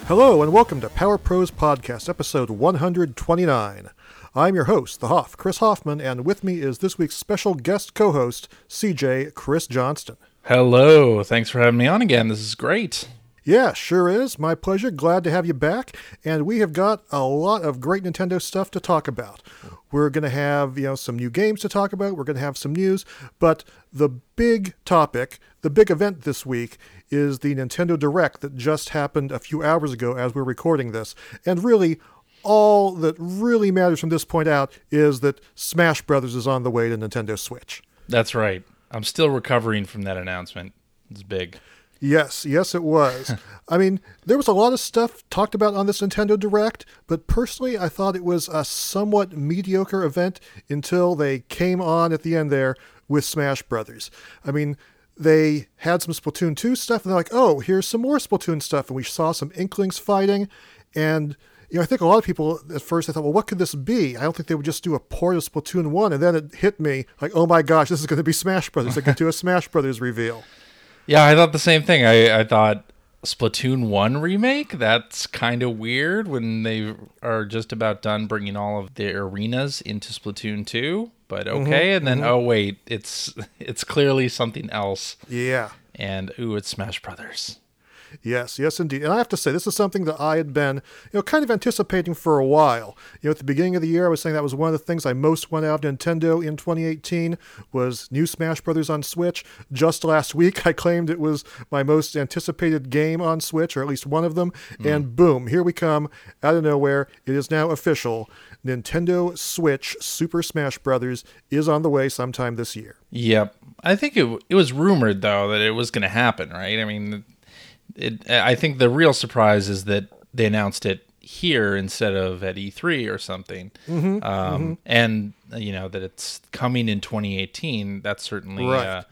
Hello and welcome to Power Pros Podcast, episode 129. I'm your host, the Hoff, Chris Hoffman, and with me is this week's special guest co-host, CJ Chris Johnston. Hello, thanks for having me on again. This is great. Yeah, sure is. My pleasure. Glad to have you back. And we have got a lot of great Nintendo stuff to talk about. We're going to have, some new games to talk about. We're going to have some news. But the big topic, the big event this week is the Nintendo Direct that just happened a few hours ago as we're recording this. And really, all that really matters from this point out is that Smash Brothers is on the way to Nintendo Switch. That's right. I'm still recovering from that announcement. It's big. Yes, it was. I mean, there was a lot of stuff talked about on this Nintendo Direct, but personally, I thought it was a somewhat mediocre event until they came on at the end there with Smash Brothers. I mean, they had some Splatoon 2 stuff, and they're like, oh, here's some more Splatoon stuff, and we saw some Inklings fighting, and I think a lot of people at first they thought, well, what could this be? I don't think they would just do a port of Splatoon 1, and then it hit me like, oh my gosh, this is going to be Smash Brothers. They could do a Smash Brothers reveal. Yeah, I thought the same thing. I thought Splatoon 1 remake, that's kind of weird when they are just about done bringing all of the arenas into Splatoon 2, but okay. And then, oh wait, it's clearly something else. Yeah. And, it's Smash Brothers. Yes, indeed. And I have to say, this is something that I had been, kind of anticipating for a while. At the beginning of the year, I was saying that was one of the things I most wanted out of Nintendo in 2018 was new Smash Brothers on Switch. Just last week, I claimed it was my most anticipated game on Switch, or at least one of them. And boom, here we come out of nowhere. It is now official. Nintendo Switch Super Smash Brothers is on the way sometime this year. Yep. I think it was rumored, though, that it was going to happen, right? I mean, I think the real surprise is that they announced it here instead of at E3 or something. And, that it's coming in 2018. That's certainly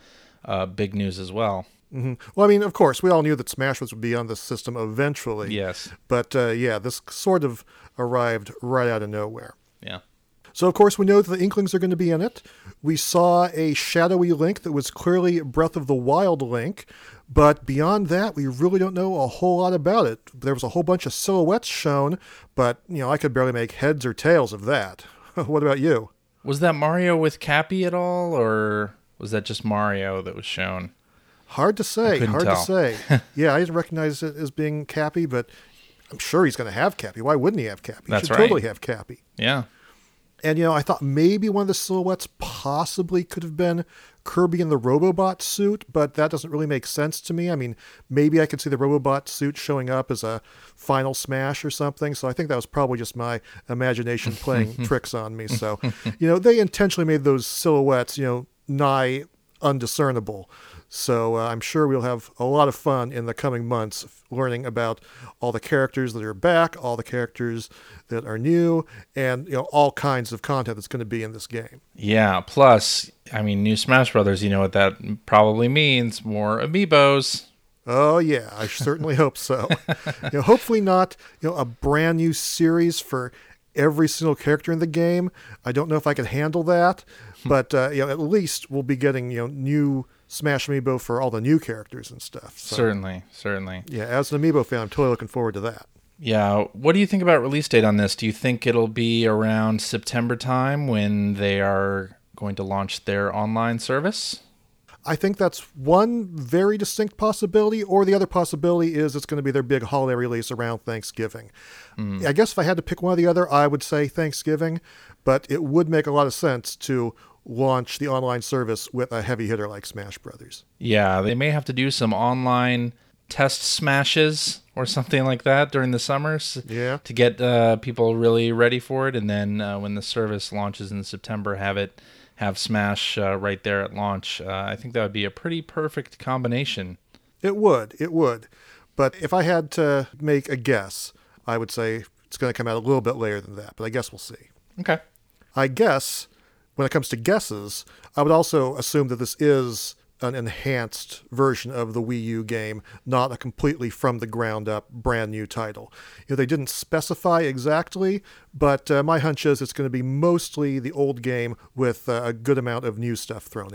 big news as well. Well, I mean, of course, we all knew that Smash Bros. Would be on the system eventually. Yes. But, this sort of arrived right out of nowhere. Yeah. So, of course, we know that the Inklings are going to be in it. We saw a shadowy Link that was clearly Breath of the Wild Link. But beyond that, we really don't know a whole lot about it. There was a whole bunch of silhouettes shown, but, I could barely make heads or tails of that. What about you? Was that Mario with Cappy at all, or was that just Mario that was shown? Hard to say. To say. Yeah, I didn't recognize it as being Cappy, but I'm sure he's going to have Cappy. Why wouldn't he have Cappy? That's he should right. Totally have Cappy. Yeah. And, I thought maybe one of the silhouettes possibly could have been Kirby in the Robobot suit, but that doesn't really make sense to me. I mean, maybe I could see the Robobot suit showing up as a final smash or something. So I think that was probably just my imagination playing tricks on me. So, they intentionally made those silhouettes, nigh undiscernible. So I'm sure we'll have a lot of fun in the coming months learning about all the characters that are back, all the characters that are new, and all kinds of content that's going to be in this game. Yeah, plus, I mean, new Smash Brothers, you know what that probably means? More amiibos. Oh, yeah, I certainly hope so. Hopefully not a brand new series for every single character in the game. I don't know if I could handle that, but at least we'll be getting new Smash Amiibo for all the new characters and stuff. So, Certainly. Yeah, as an Amiibo fan, I'm totally looking forward to that. Yeah, what do you think about release date on this? Do you think it'll be around September time when they are going to launch their online service? I think that's one very distinct possibility, or the other possibility is it's going to be their big holiday release around Thanksgiving. I guess if I had to pick one or the other, I would say Thanksgiving, but it would make a lot of sense to launch the online service with a heavy hitter like Smash Brothers. Yeah, they may have to do some online test smashes or something like that during the summers to get people really ready for it, and then when the service launches in September, have Smash right there at launch. I think that would be a pretty perfect combination. It would. But if I had to make a guess, I would say it's going to come out a little bit later than that, but I guess we'll see. Okay. I guess when it comes to guesses, I would also assume that this is an enhanced version of the Wii U game, not a completely from the ground up brand new title. They didn't specify exactly, but my hunch is it's going to be mostly the old game with a good amount of new stuff thrown in.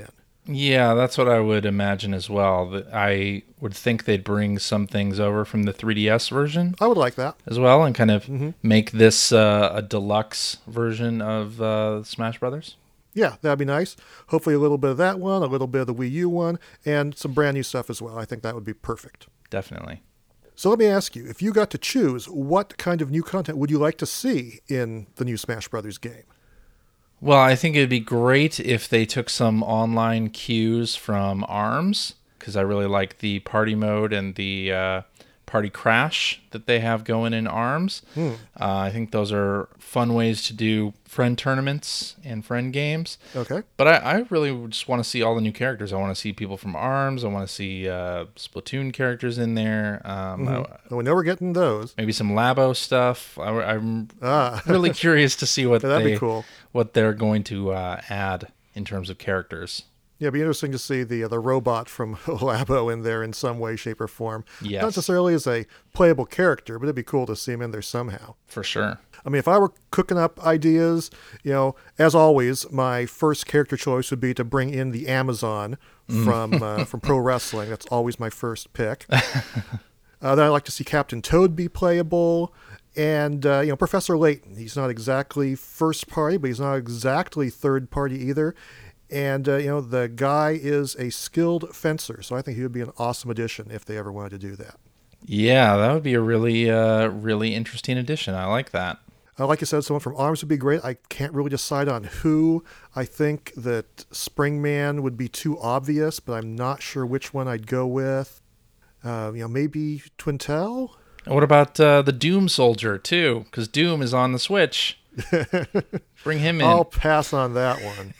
Yeah, that's what I would imagine as well. I would think they'd bring some things over from the 3DS version I would like that. as well, and kind of Hmm. make this a deluxe version of Smash Brothers. Yeah, that'd be nice. Hopefully a little bit of that one, a little bit of the Wii U one, and some brand new stuff as well. I think that would be perfect. Definitely. So let me ask you, if you got to choose, what kind of new content would you like to see in the new Smash Brothers game? Well, I think it'd be great if they took some online cues from ARMS, because I really like the party mode and the party crash that they have going in ARMS. I think those are fun ways to do friend tournaments and friend games. Okay. But I really just want to see all the new characters. I want to see people from ARMS. I want to see Splatoon characters in there. Well, we know we're getting those. Maybe some Labo stuff. I'm Ah, really curious to see what that'd be cool. what they're going to add in terms of characters. Yeah, it'd be interesting to see the robot from Labo in there in some way, shape, or form. Yes. Not necessarily as a playable character, but it'd be cool to see him in there somehow. For sure. I mean, if I were cooking up ideas, as always, my first character choice would be to bring in the Amazon from pro wrestling. That's always my first pick. Then I'd like to see Captain Toad be playable. And, Professor Layton. He's not exactly first party, but he's not exactly third party either. And, the guy is a skilled fencer. So I think he would be an awesome addition if they ever wanted to do that. Yeah, that would be a really interesting addition. I like that. Like I said, someone from ARMS would be great. I can't really decide on who. I think that Springman would be too obvious, but I'm not sure which one I'd go with. Maybe Twintel? And what about the Doom Soldier, too? Because Doom is on the Switch. Bring him in. I'll pass on that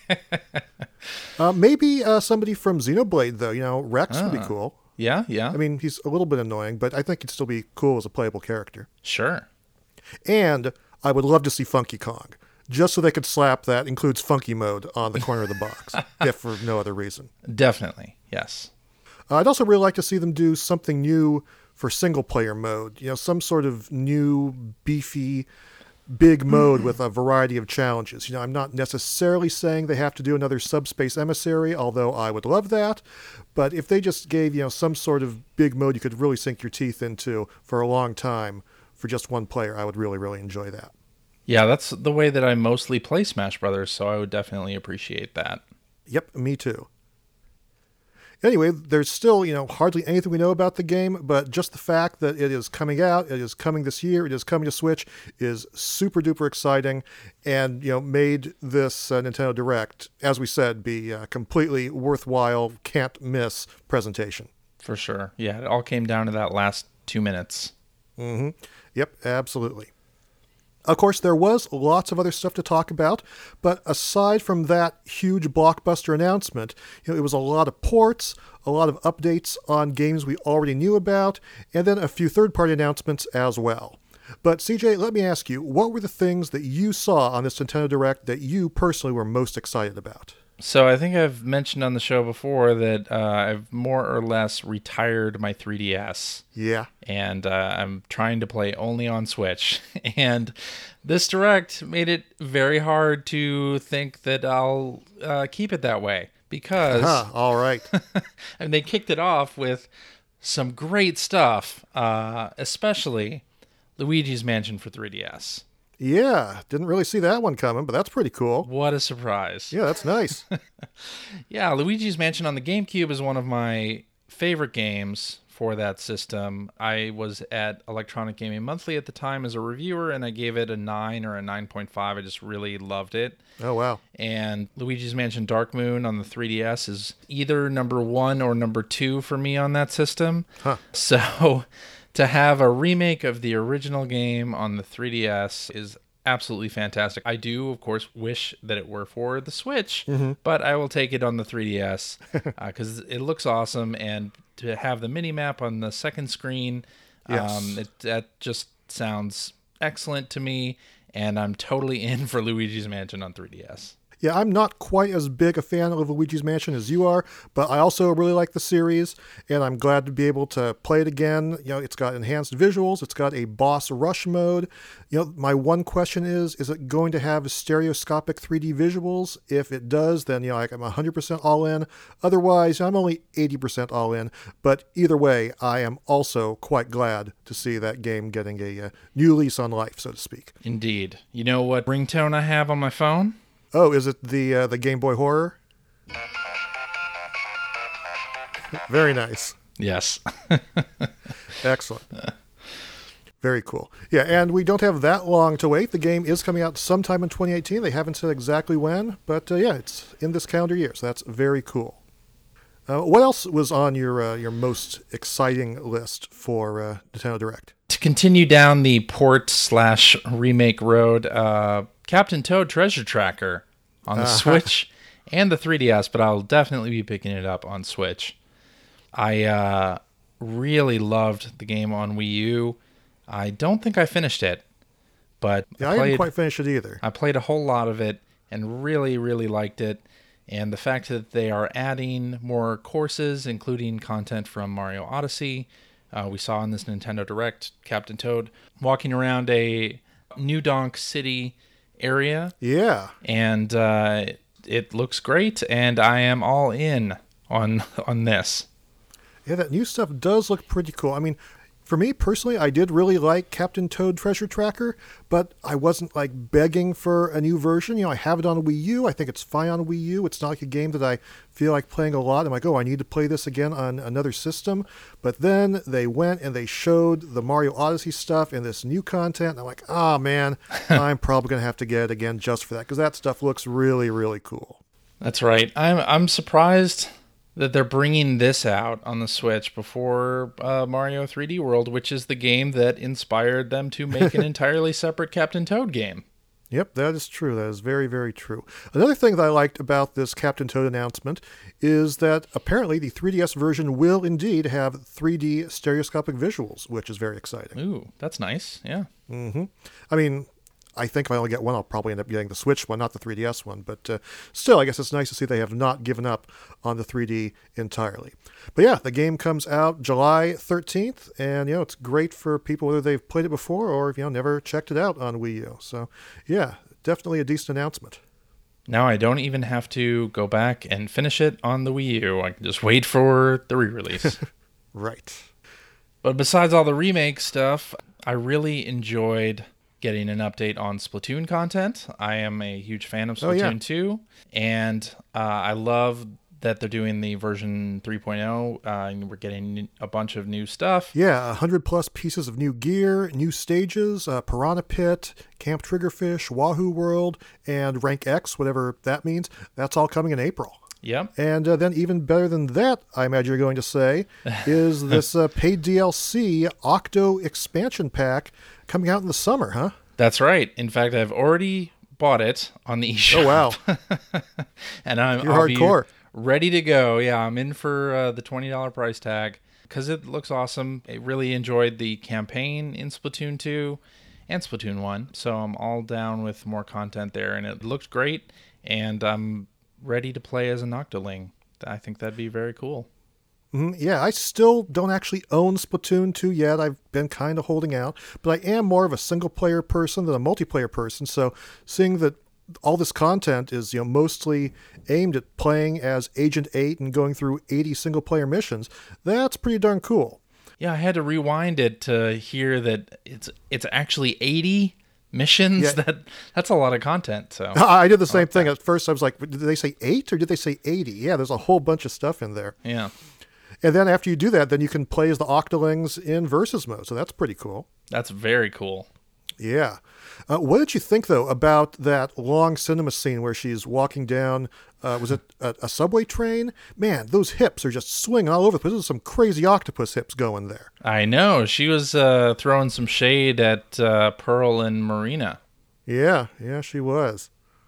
one. Maybe somebody from Xenoblade, though. Rex would be cool. Yeah. I mean, he's a little bit annoying, but I think he'd still be cool as a playable character. Sure. And I would love to see Funky Kong, just so they could slap that includes Funky Mode on the corner of the box, if for no other reason. Definitely, yes. I'd also really like to see them do something new for single-player mode. Some sort of new, beefy, big mode with a variety of challenges. I'm not necessarily saying they have to do another Subspace Emissary, although I would love that. But if they just gave, some sort of big mode you could really sink your teeth into for a long time for just one player, I would really, really enjoy that. Yeah, that's the way that I mostly play Smash Brothers, so I would definitely appreciate that. Yep, me too. Anyway, there's still, hardly anything we know about the game, but just the fact that it is coming out, it is coming this year, it is coming to Switch, is super duper exciting, and, made this Nintendo Direct, as we said, be a completely worthwhile, can't miss presentation. For sure. Yeah, it all came down to that last 2 minutes. Mm-hmm. Yep, absolutely. Of course, there was lots of other stuff to talk about, but aside from that huge blockbuster announcement, it was a lot of ports, a lot of updates on games we already knew about, and then a few third-party announcements as well. But CJ, let me ask you, what were the things that you saw on this Nintendo Direct that you personally were most excited about? So I think I've mentioned on the show before that I've more or less retired my 3DS. Yeah. And I'm trying to play only on Switch. And this Direct made it very hard to think that I'll keep it that way. Because all right. and they kicked it off with some great stuff, especially Luigi's Mansion for 3DS. Yeah, didn't really see that one coming, but that's pretty cool. What a surprise. Yeah, that's nice. Yeah, Luigi's Mansion on the GameCube is one of my favorite games for that system. I was at Electronic Gaming Monthly at the time as a reviewer, and I gave it a 9 or a 9.5. I just really loved it. Oh, wow. And Luigi's Mansion Dark Moon on the 3DS is either number 1 or number 2 for me on that system. Huh. So to have a remake of the original game on the 3DS is absolutely fantastic. I do, of course, wish that it were for the Switch, but I will take it on the 3DS because it looks awesome. And to have the mini-map on the second screen, Yes. That just sounds excellent to me. And I'm totally in for Luigi's Mansion on 3DS. Yeah, I'm not quite as big a fan of Luigi's Mansion as you are, but I also really like the series, and I'm glad to be able to play it again. It's got enhanced visuals, it's got a boss rush mode. My one question is it going to have stereoscopic 3D visuals? If it does, then, I'm 100% all in. Otherwise, I'm only 80% all in. But either way, I am also quite glad to see that game getting a new lease on life, so to speak. Indeed. You know what ringtone I have on my phone? Oh, is it the Game Boy Horror? Very nice. Yes. Excellent. Very cool. Yeah, and we don't have that long to wait. The game is coming out sometime in 2018. They haven't said exactly when, but it's in this calendar year, so that's very cool. What else was on your most exciting list for Nintendo Direct? To continue down the port/remake road, Captain Toad Treasure Tracker on the Switch and the 3DS, but I'll definitely be picking it up on Switch. I really loved the game on Wii U. I don't think I finished it, but I didn't quite finish it either. I played a whole lot of it and really, really liked it. And the fact that they are adding more courses, including content from Mario Odyssey. We saw in this Nintendo Direct Captain Toad walking around a New Donk City area. Yeah. And it looks great, and I am all in on this. Yeah, that new stuff does look pretty cool. I mean, for me personally, I did really like Captain Toad Treasure Tracker, but I wasn't begging for a new version. I have it on Wii U. I think it's fine on Wii U. It's not like a game that I feel like playing a lot. I'm like, I need to play this again on another system. But then they went and they showed the Mario Odyssey stuff and this new content. And I'm like, man, I'm probably going to have to get it again just for that, because that stuff looks really, really cool. That's right. I'm surprised that they're bringing this out on the Switch before Mario 3D World, which is the game that inspired them to make an entirely separate Captain Toad game. Yep, that is true. That is very, very true. Another thing that I liked about this Captain Toad announcement is that apparently the 3DS version will indeed have 3D stereoscopic visuals, which is very exciting. Ooh, that's nice. Yeah. Mm-hmm. I mean, I think if I only get one, I'll probably end up getting the Switch one, not the 3DS one. But still, I guess it's nice to see they have not given up on the 3D entirely. But yeah, the game comes out July 13th, and it's great for people whether they've played it before or never checked it out on Wii U. So yeah, definitely a decent announcement. Now I don't even have to go back and finish it on the Wii U. I can just wait for the re-release. Right. But besides all the remake stuff, I really enjoyed getting an update on Splatoon content. I am a huge fan of Splatoon 2, and I love that they're doing the version 3.0, and we're getting a bunch of new stuff. Yeah, 100 plus pieces of new gear, new stages, Piranha Pit, Camp Triggerfish, Wahoo World, and Rank X, whatever that means. That's all coming in April. Yep. And then even better than that, I imagine you're going to say, is this paid DLC Octo expansion pack coming out in the summer, huh? That's right. In fact, I've already bought it on the eShop. Oh, wow. And You're hardcore. Ready to go. Yeah, I'm in for the $20 price tag because it looks awesome. I really enjoyed the campaign in Splatoon 2 and Splatoon 1, so I'm all down with more content there, and it looked great, and I'm ready to play as an Octoling. I think that'd be very cool. Mm-hmm. Yeah, I still don't actually own Splatoon 2 yet. I've been kind of holding out, but I am more of a single-player person than a multiplayer person, so seeing that all this content is mostly aimed at playing as Agent 8 and going through 80 single-player missions, that's pretty darn cool. Yeah, I had to rewind it to hear that it's actually 80 missions. Yeah. That's a lot of content. So I did the same thing. At first I was like, did they say 8 or did they say 80? Yeah, there's a whole bunch of stuff in there. Yeah. And then after you do that, then you can play as the Octolings in versus mode, so that's pretty cool. That's very cool. Yeah. What did you think, though, about that long cinema scene where she's walking down, was it a subway train? Man, those hips are just swinging all over the place. There's some crazy octopus hips going there. I know. She was throwing some shade at Pearl and Marina. Yeah, she was.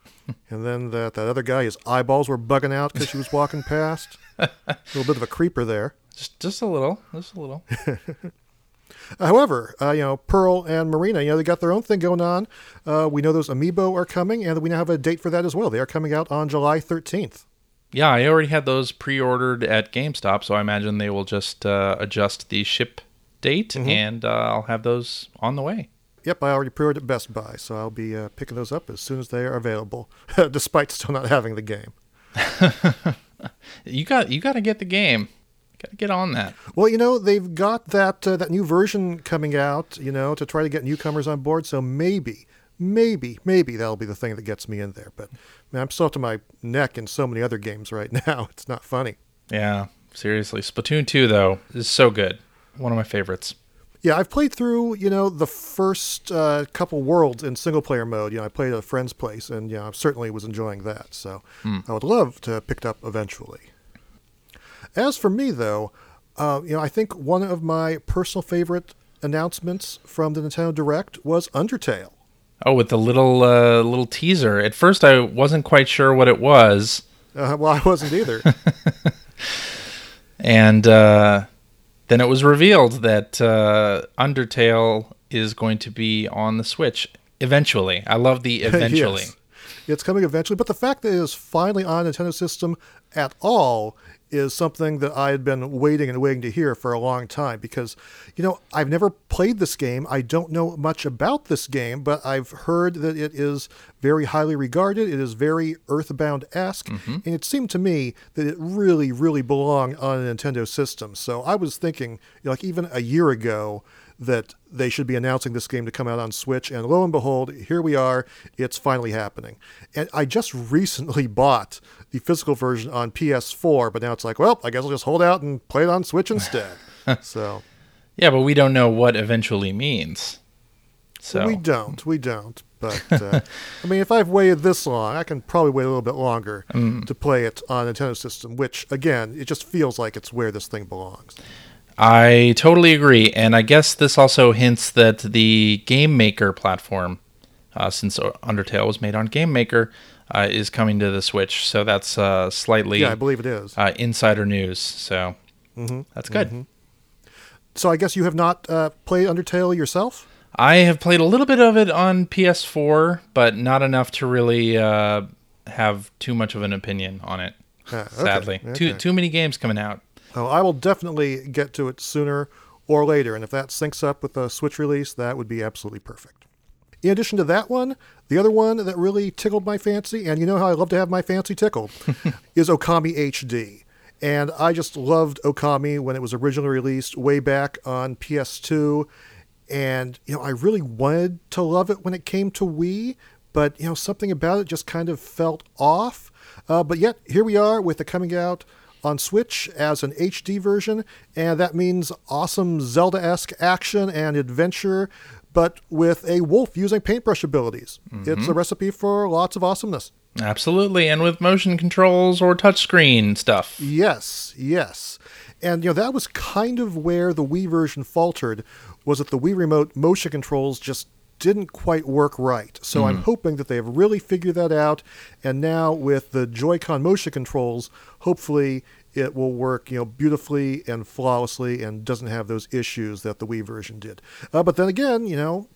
And then that other guy, his eyeballs were bugging out because she was walking past. A little bit of a creeper there. Just a little. However, Pearl and Marina, they got their own thing going on. We know those amiibo are coming, and we now have a date for that as well. They are coming out on July 13th. Yeah, I already had those pre-ordered at GameStop, so I imagine they will just adjust the ship date, and I'll have those on the way. Yep, I already pre-ordered at Best Buy, so I'll be picking those up as soon as they are available, despite still not having the game. You got to get the game. Got to get on that. Well, they've got that new version coming out, to try to get newcomers on board. So maybe that'll be the thing that gets me in there. But man, I'm still up to my neck in so many other games right now. It's not funny. Yeah, seriously. Splatoon 2, though, is so good. One of my favorites. Yeah, I've played through, the first couple worlds in single-player mode. I played at a friend's place, and, I certainly was enjoying that. So I would love to pick it up eventually. As for me, though, I think one of my personal favorite announcements from the Nintendo Direct was Undertale. Oh, with the little teaser. At first, I wasn't quite sure what it was. Well, I wasn't either. And then it was revealed that Undertale is going to be on the Switch eventually. I love the eventually. Yes. It's coming eventually, but the fact that it is finally on a Nintendo system at all is something that I had been waiting to hear for a long time because, I've never played this game. I don't know much about this game, but I've heard that it is very highly regarded. It is very Earthbound-esque, and it seemed to me that it really, really belonged on a Nintendo system. So I was thinking, even a year ago, that they should be announcing this game to come out on Switch, and lo and behold, here we are, it's finally happening. And I just recently bought the physical version on PS4, but now it's like, well, I guess I'll just hold out and play it on Switch instead. So, yeah, but we don't know what eventually means. So We don't. But, if I've waited this long, I can probably wait a little bit longer to play it on a Nintendo system, which, again, it just feels like it's where this thing belongs. I totally agree, and I guess this also hints that the Game Maker platform, since Undertale was made on Game Maker, is coming to the Switch. So that's slightly, yeah, I believe it is, insider news. So that's good. So I guess you have not played Undertale yourself? I have played a little bit of it on PS4, but not enough to really have too much of an opinion on it. Sadly, okay. Too many games coming out. Oh, I will definitely get to it sooner or later, and if that syncs up with the Switch release, that would be absolutely perfect. In addition to that one, the other one that really tickled my fancy, and you know how I love to have my fancy tickled, is Okami HD. And I just loved Okami when it was originally released way back on PS2, and I really wanted to love it when it came to Wii, but something about it just kind of felt off. But yet, here we are with it coming out on Switch as an HD version, and that means awesome Zelda-esque action and adventure, but with a wolf using paintbrush abilities. It's a recipe for lots of awesomeness. Absolutely, and with motion controls or touchscreen stuff. Yes. And, that was kind of where the Wii version faltered, was that the Wii Remote motion controls just didn't quite work right. So I'm hoping that they have really figured that out, and now with the Joy-Con motion controls, hopefully it will work, beautifully and flawlessly and doesn't have those issues that the Wii version did. But then again,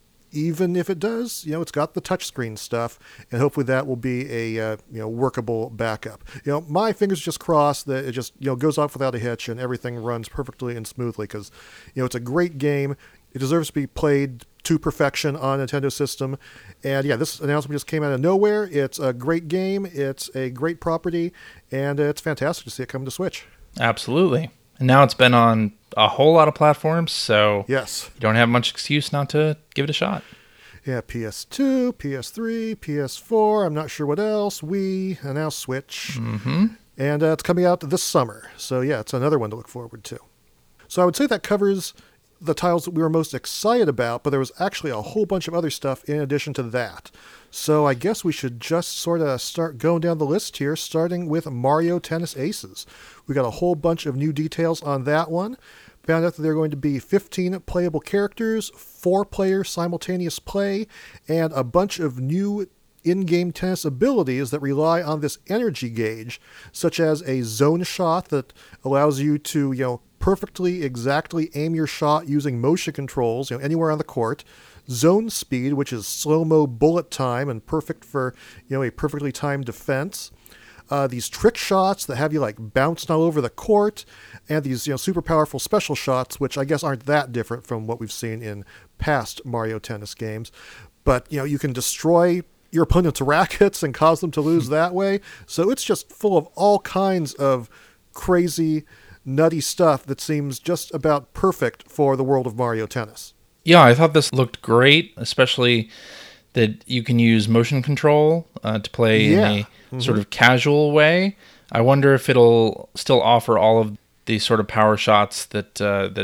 even if it does, it's got the touchscreen stuff, and hopefully that will be a workable backup. My fingers just crossed that it just goes off without a hitch and everything runs perfectly and smoothly because it's a great game. It deserves to be played to perfection on a Nintendo system. And yeah, this announcement just came out of nowhere. It's a great game. It's a great property, and it's fantastic to see it come to Switch. Absolutely. And now it's been on a whole lot of platforms, so yes, you don't have much excuse not to give it a shot. Yeah, PS2, PS3, PS4, I'm not sure what else, Wii, and now Switch. And it's coming out this summer. So yeah, it's another one to look forward to. So I would say that covers the titles that we were most excited about, but there was actually a whole bunch of other stuff in addition to that. So I guess we should just sort of start going down the list here, starting with Mario Tennis Aces. We got a whole bunch of new details on that one. Found out that there are going to be 15 playable characters, 4-player simultaneous play, and a bunch of new in-game tennis abilities that rely on this energy gauge, such as a zone shot that allows you to, perfectly, exactly aim your shot using motion controls, anywhere on the court. Zone speed, which is slow-mo bullet time and perfect for, a perfectly timed defense. These trick shots that have you like bouncing all over the court, and these super powerful special shots, which I guess aren't that different from what we've seen in past Mario Tennis games. But you can destroy your opponent's rackets and cause them to lose that way. So it's just full of all kinds of crazy, nutty stuff that seems just about perfect for the world of Mario Tennis. Yeah, I thought this looked great, especially that you can use motion control to play in a sort of casual way. I wonder if it'll still offer all of the sort of power shots that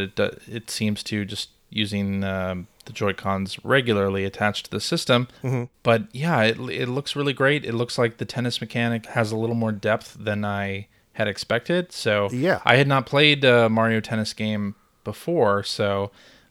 it seems to, just using the Joy-Cons regularly attached to the system. But yeah, it looks really great. It looks like the tennis mechanic has a little more depth than I had expected. So yeah. I had not played a Mario Tennis game before, so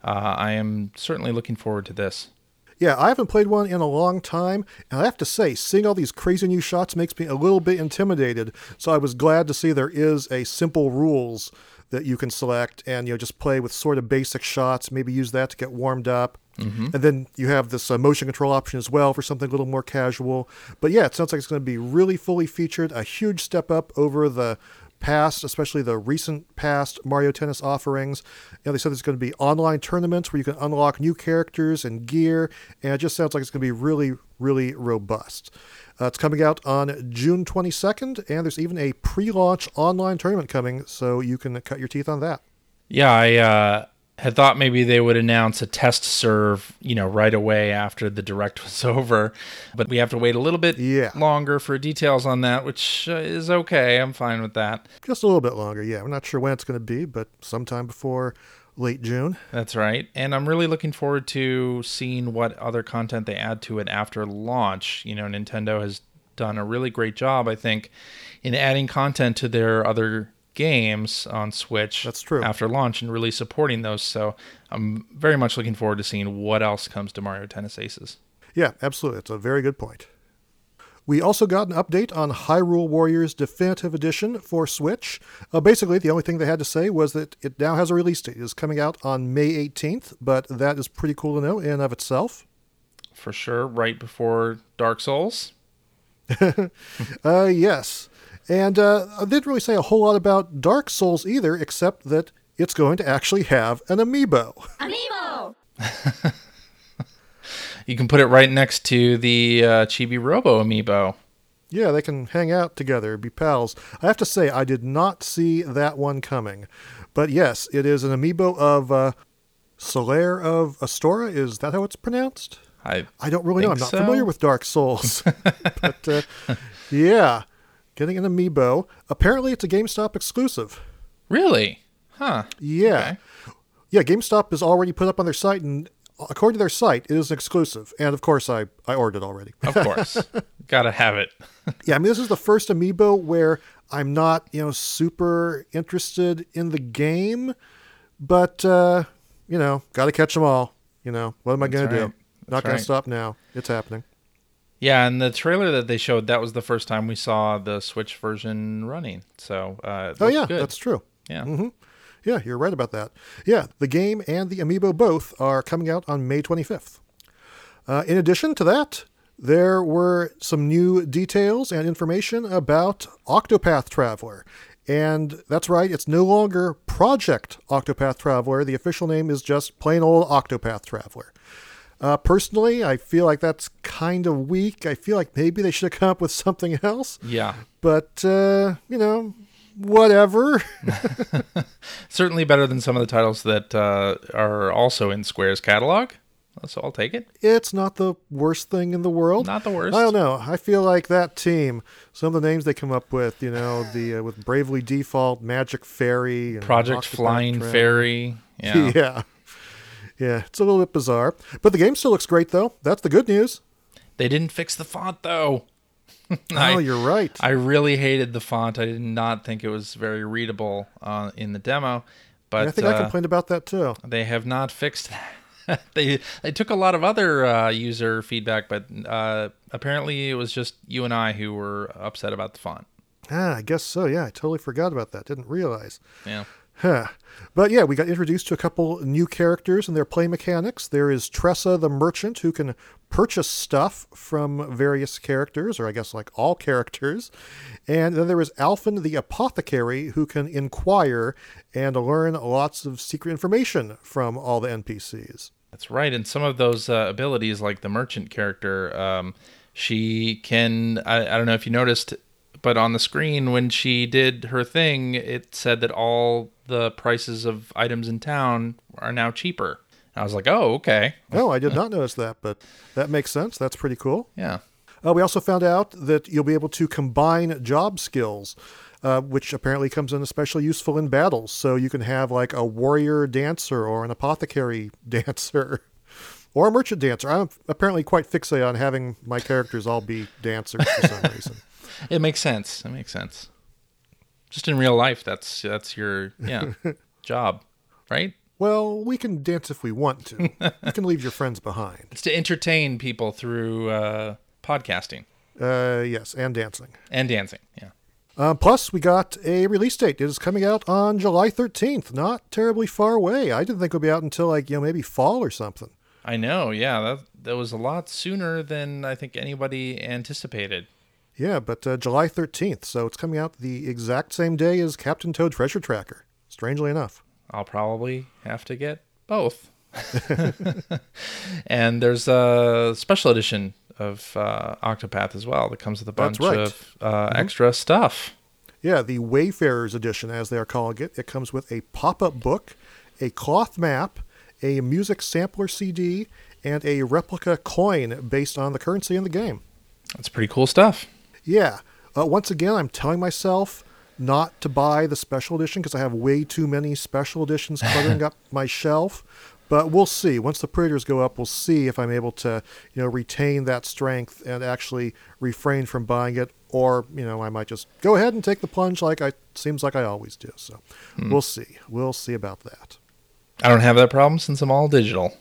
I am certainly looking forward to this. Yeah, I haven't played one in a long time, and I have to say, seeing all these crazy new shots makes me a little bit intimidated, so I was glad to see there is a simple rules that you can select and just play with sort of basic shots, maybe use that to get warmed up. And then you have this motion control option as well for something a little more casual. But yeah, it sounds like it's going to be really fully featured, a huge step up over the past, especially the recent past Mario Tennis offerings. They said there's going to be online tournaments where you can unlock new characters and gear, and it just sounds like it's going to be really, really robust. It's coming out on June 22nd, and there's even a pre-launch online tournament coming, so you can cut your teeth on that. Yeah, I had thought maybe they would announce a test serve, right away after the Direct was over. But we have to wait a little bit longer for details on that, which is okay. I'm fine with that. Just a little bit longer, yeah. We're not sure when it's going to be, but sometime before late June. That's right. And I'm really looking forward to seeing what other content they add to it after launch. Nintendo has done a really great job, I think, in adding content to their other games on Switch. That's true. After launch, and really supporting those. So I'm very much looking forward to seeing what else comes to Mario Tennis Aces. Yeah, absolutely. It's a very good point. We also got an update on Hyrule Warriors Definitive Edition for Switch. Basically, the only thing they had to say was that it now has a release date. It is coming out on May 18th, but that is pretty cool to know in and of itself. For sure, right before Dark Souls. Yes. And I didn't really say a whole lot about Dark Souls either, except that it's going to actually have an amiibo. Amiibo! You can put it right next to the Chibi Robo amiibo. Yeah, they can hang out together, be pals. I have to say, I did not see that one coming. But yes, it is an amiibo of Solaire of Astora. Is that how it's pronounced? I don't really know. I'm not so. familiar with Dark Souls. But yeah, getting an amiibo. Apparently, it's a GameStop exclusive. Really? Huh. Yeah. Okay. Yeah, GameStop has already put up on their site, and according to their site, it is an exclusive. And of course, I ordered it already. Of course. Gotta have it. Yeah, I mean, this is the first amiibo where I'm not, super interested in the game, but, got to catch them all. What am I going to do? Not going to stop now. It's happening. Yeah, and the trailer that they showed, that was the first time we saw the Switch version running. So, good. That's true. Yeah. Mm-hmm. Yeah, you're right about that. Yeah, the game and the amiibo both are coming out on May 25th. In addition to that, there were some new details and information about Octopath Traveler. And that's right, it's no longer Project Octopath Traveler. The official name is just plain old Octopath Traveler. Personally, I feel like that's kind of weak. I feel like maybe they should have come up with something else. Yeah. But, whatever. Certainly better than some of the titles that are also in Square's catalog. So I'll take it. It's not the worst thing in the world. Not the worst. I don't know. I feel like that team, some of the names they come up with, with Bravely Default, Magic Fairy, and Project Flying Fairy. Yeah. Yeah. Yeah, it's a little bit bizarre. But the game still looks great, though. That's the good news. They didn't fix the font, though. You're right. I really hated the font. I did not think it was very readable in the demo. But I think I complained about that, too. They have not fixed that. They took a lot of other user feedback, but apparently it was just you and I who were upset about the font. I guess so. Yeah, I totally forgot about that. Didn't realize. Yeah. Huh. But yeah, we got introduced to a couple new characters and their play mechanics. There is Tressa the Merchant, who can purchase stuff from various characters, or I guess like all characters. And then there is Alphen the Apothecary, who can inquire and learn lots of secret information from all the NPCs. That's right. And some of those abilities, like the merchant character, she can, I don't know if you noticed, but on the screen when she did her thing, it said that all the prices of items in town are now cheaper. I was like, oh, okay. Oh, I did not notice that, but that makes sense. That's pretty cool. Yeah. We also found out that you'll be able to combine job skills, which apparently comes in especially useful in battles. So you can have like a warrior dancer or an apothecary dancer or a merchant dancer. I'm apparently quite fixated on having my characters all be dancers for some reason. It makes sense. Just in real life, that's your job, right? Well, we can dance if we want to. You can leave your friends behind. It's to entertain people through podcasting. Yes, and dancing. And dancing, yeah. Plus, we got a release date. It is coming out on July 13th. Not terribly far away. I didn't think it would be out until maybe fall or something. I know, yeah. That was a lot sooner than I think anybody anticipated. Yeah, but July 13th, so it's coming out the exact same day as Captain Toad Treasure Tracker, strangely enough. I'll probably have to get both. And there's a special edition of Octopath as well that comes with a bunch of extra stuff. Yeah, the Wayfarers Edition, as they are calling it. It comes with a pop-up book, a cloth map, a music sampler CD, and a replica coin based on the currency in the game. That's pretty cool stuff. Yeah. Once again, I'm telling myself not to buy the special edition because I have way too many special editions cluttering up my shelf. But we'll see. Once the pre-orders go up, we'll see if I'm able to, retain that strength and actually refrain from buying it. Or, I might just go ahead and take the plunge seems like I always do. So we'll see. We'll see about that. I don't have that problem since I'm all digital.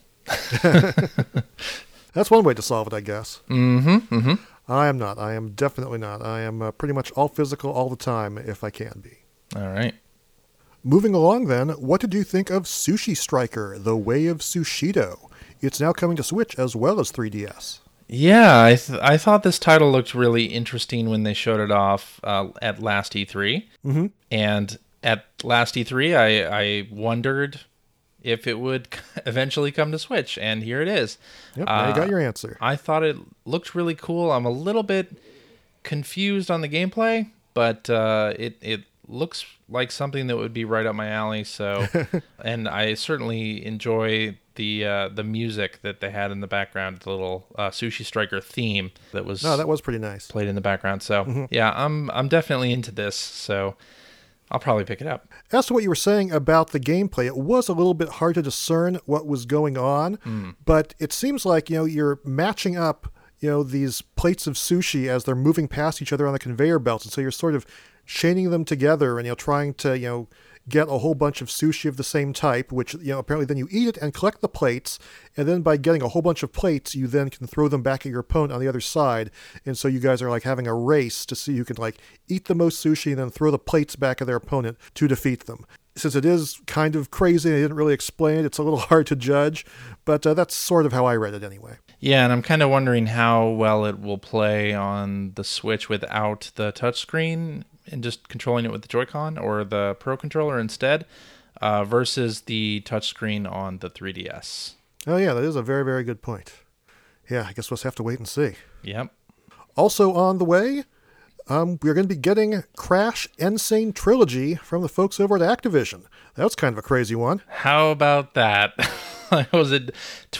That's one way to solve it, I guess. Mm-hmm. I am not. I am definitely not. I am pretty much all physical all the time if I can be. All right. Moving along then, what did you think of Sushi Striker, The Way of Sushido? It's now coming to Switch as well as 3DS. Yeah, I thought this title looked really interesting when they showed it off at last E3. Mm-hmm. And at last E3, I wondered if it would eventually come to Switch, and here it is. Yep, now you got your answer. I thought it looked really cool. I'm a little bit confused on the gameplay, but it looks like something that would be right up my alley. So, and I certainly enjoy the music that they had in the background, the little Sushi Striker theme that was that was pretty nice. Played in the background. So yeah, I'm definitely into this. So I'll probably pick it up. As to what you were saying about the gameplay, it was a little bit hard to discern what was going on, but it seems like, you're matching up, these plates of sushi as they're moving past each other on the conveyor belts. And so you're sort of chaining them together and, trying to, get a whole bunch of sushi of the same type, which, apparently then you eat it and collect the plates. And then by getting a whole bunch of plates, you then can throw them back at your opponent on the other side. And so you guys are like having a race to see who can eat the most sushi and then throw the plates back at their opponent to defeat them. Since it is kind of crazy and I didn't really explain it, it's a little hard to judge, but that's sort of how I read it anyway. Yeah, and I'm kind of wondering how well it will play on the Switch without the touchscreen and just controlling it with the Joy-Con or the Pro Controller instead, versus the touchscreen on the 3DS. Oh yeah, that is a very, very good point. Yeah, I guess we'll just have to wait and see. Yep. Also on the way, we're going to be getting Crash Insane Trilogy from the folks over at Activision. That's kind of a crazy one. How about that? Was it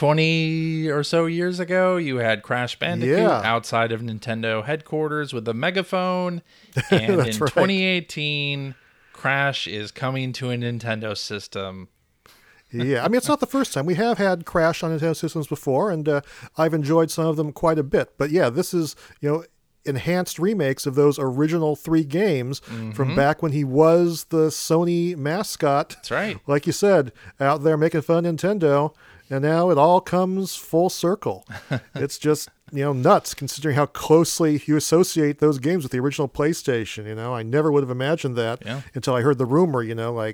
20 or so years ago? You had Crash Bandicoot outside of Nintendo headquarters with a megaphone. And in 2018, Crash is coming to a Nintendo system. Yeah, I mean, it's not the first time. We have had Crash on Nintendo systems before, and I've enjoyed some of them quite a bit. But yeah, this is, enhanced remakes of those original 3 games from back when he was the Sony mascot. That's right. Like you said, out there making fun of Nintendo, and now it all comes full circle. It's just, nuts considering how closely you associate those games with the original PlayStation. I never would have imagined that until I heard the rumor,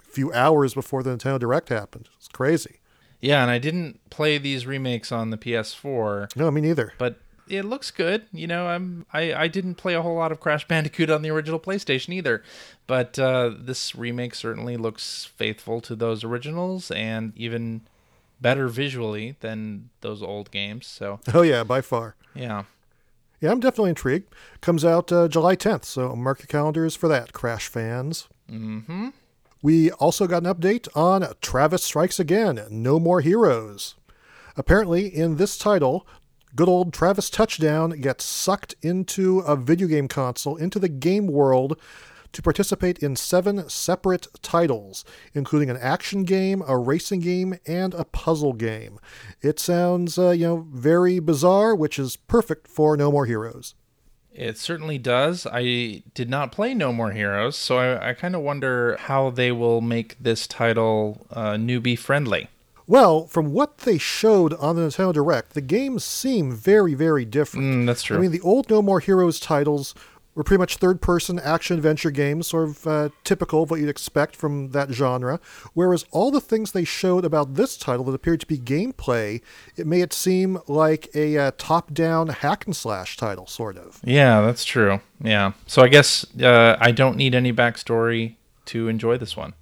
few hours before the Nintendo Direct happened. It's crazy. Yeah, and I didn't play these remakes on the PS4. No, me neither. But it looks good. I didn't play a whole lot of Crash Bandicoot on the original PlayStation either. But this remake certainly looks faithful to those originals and even better visually than those old games. So Oh, yeah, by far. yeah. Yeah, I'm definitely intrigued. Comes out July 10th, so mark your calendars for that, Crash fans. Mm-hmm. We also got an update on Travis Strikes Again, No More Heroes. Apparently, in this title, good old Travis Touchdown gets sucked into a video game console, into the game world, to participate in 7 separate titles, including an action game, a racing game, and a puzzle game. It sounds, very bizarre, which is perfect for No More Heroes. It certainly does. I did not play No More Heroes, so I kind of wonder how they will make this title newbie friendly. Well, from what they showed on the Nintendo Direct, the games seem very, very different. That's true. I mean, the old No More Heroes titles were pretty much third-person action-adventure games, sort of typical of what you'd expect from that genre, whereas all the things they showed about this title that appeared to be gameplay, it made it seem like a top-down hack-and-slash title, sort of. Yeah, that's true. Yeah. So I guess I don't need any backstory to enjoy this one.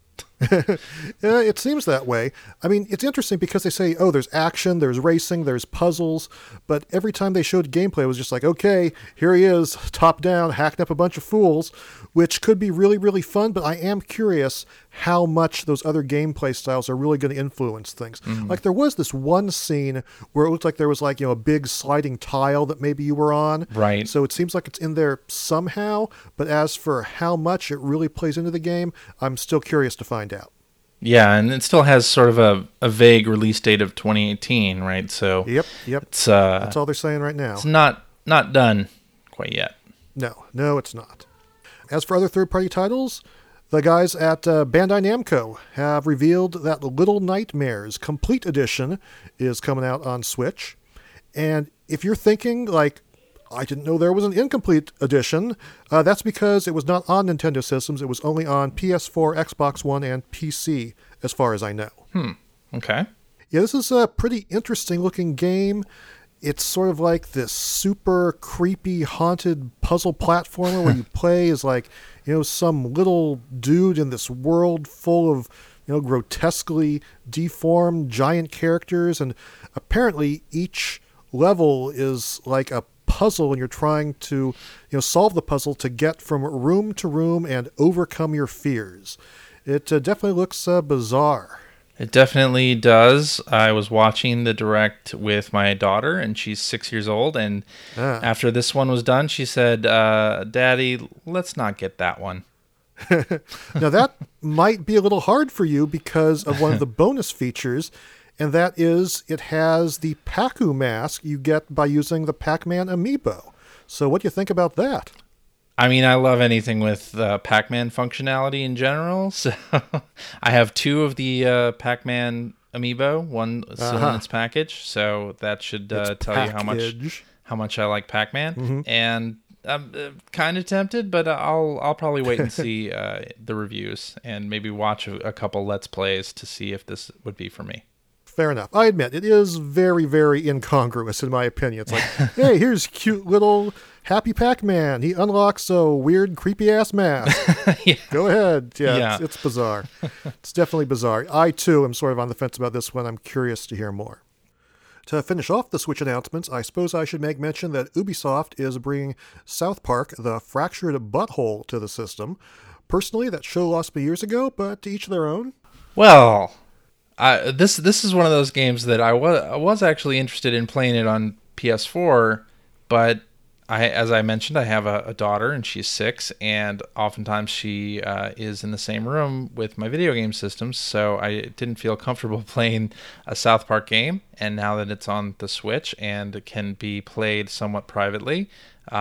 It seems that way. I mean, it's interesting because they say, oh, there's action, there's racing, there's puzzles, but every time they showed gameplay, it was just like, okay, here he is, top down, hacking up a bunch of fools, which could be really, really fun, but I am curious how much those other gameplay styles are really going to influence things. Like, there was this one scene where it looked like there was, like, a big sliding tile that maybe you were on. Right. So it seems like it's in there somehow, but as for how much it really plays into the game, I'm still curious to find out. Yeah, and it still has sort of a vague release date of 2018, right? So Yep. it's That's all they're saying right now. it's not done quite yet. No, it's not. As for other third-party titles, the guys at Bandai Namco have revealed that Little Nightmares Complete Edition is coming out on Switch. And if you're thinking, like, I didn't know there was an incomplete edition, that's because it was not on Nintendo systems. It was only on PS4, Xbox One, and PC, as far as I know. Okay. Yeah, this is a pretty interesting-looking game. It's sort of like this super creepy, haunted puzzle platformer where you play as, like, some little dude in this world full of, grotesquely deformed giant characters. And apparently each level is like a puzzle, and you're trying to solve the puzzle to get from room to room and overcome your fears. It definitely looks bizarre. It definitely does. I was watching the Direct with my daughter, and she's 6 years old, and after this one was done, she said, Daddy, let's not get that one. Now that might be a little hard for you because of one of the bonus features, and that is it has the Pac-Man mask you get by using the Pac-Man amiibo. So what do you think about that? I mean, I love anything with Pac-Man functionality in general. So I have 2 of the Pac-Man amiibo. One is still in its package, so that should tell you how much I like Pac-Man. Mm-hmm. And I'm kind of tempted, but I'll probably wait and see the reviews and maybe watch a couple Let's Plays to see if this would be for me. Fair enough. I admit, it is very, very incongruous in my opinion. It's like, hey, here's cute little Happy Pac-Man. He unlocks a weird, creepy-ass mask. Yeah. Go ahead. Yeah. It's bizarre. It's definitely bizarre. I, too, am sort of on the fence about this one. I'm curious to hear more. To finish off the Switch announcements, I suppose I should make mention that Ubisoft is bringing South Park, The Fractured Butthole to the system. Personally, that show lost me years ago, but to each their own. Well, this is one of those games that I was actually interested in playing it on PS4, but as I mentioned, I have a daughter and she's 6, and oftentimes she is in the same room with my video game systems, so I didn't feel comfortable playing a South Park game. And now that it's on the Switch and it can be played somewhat privately,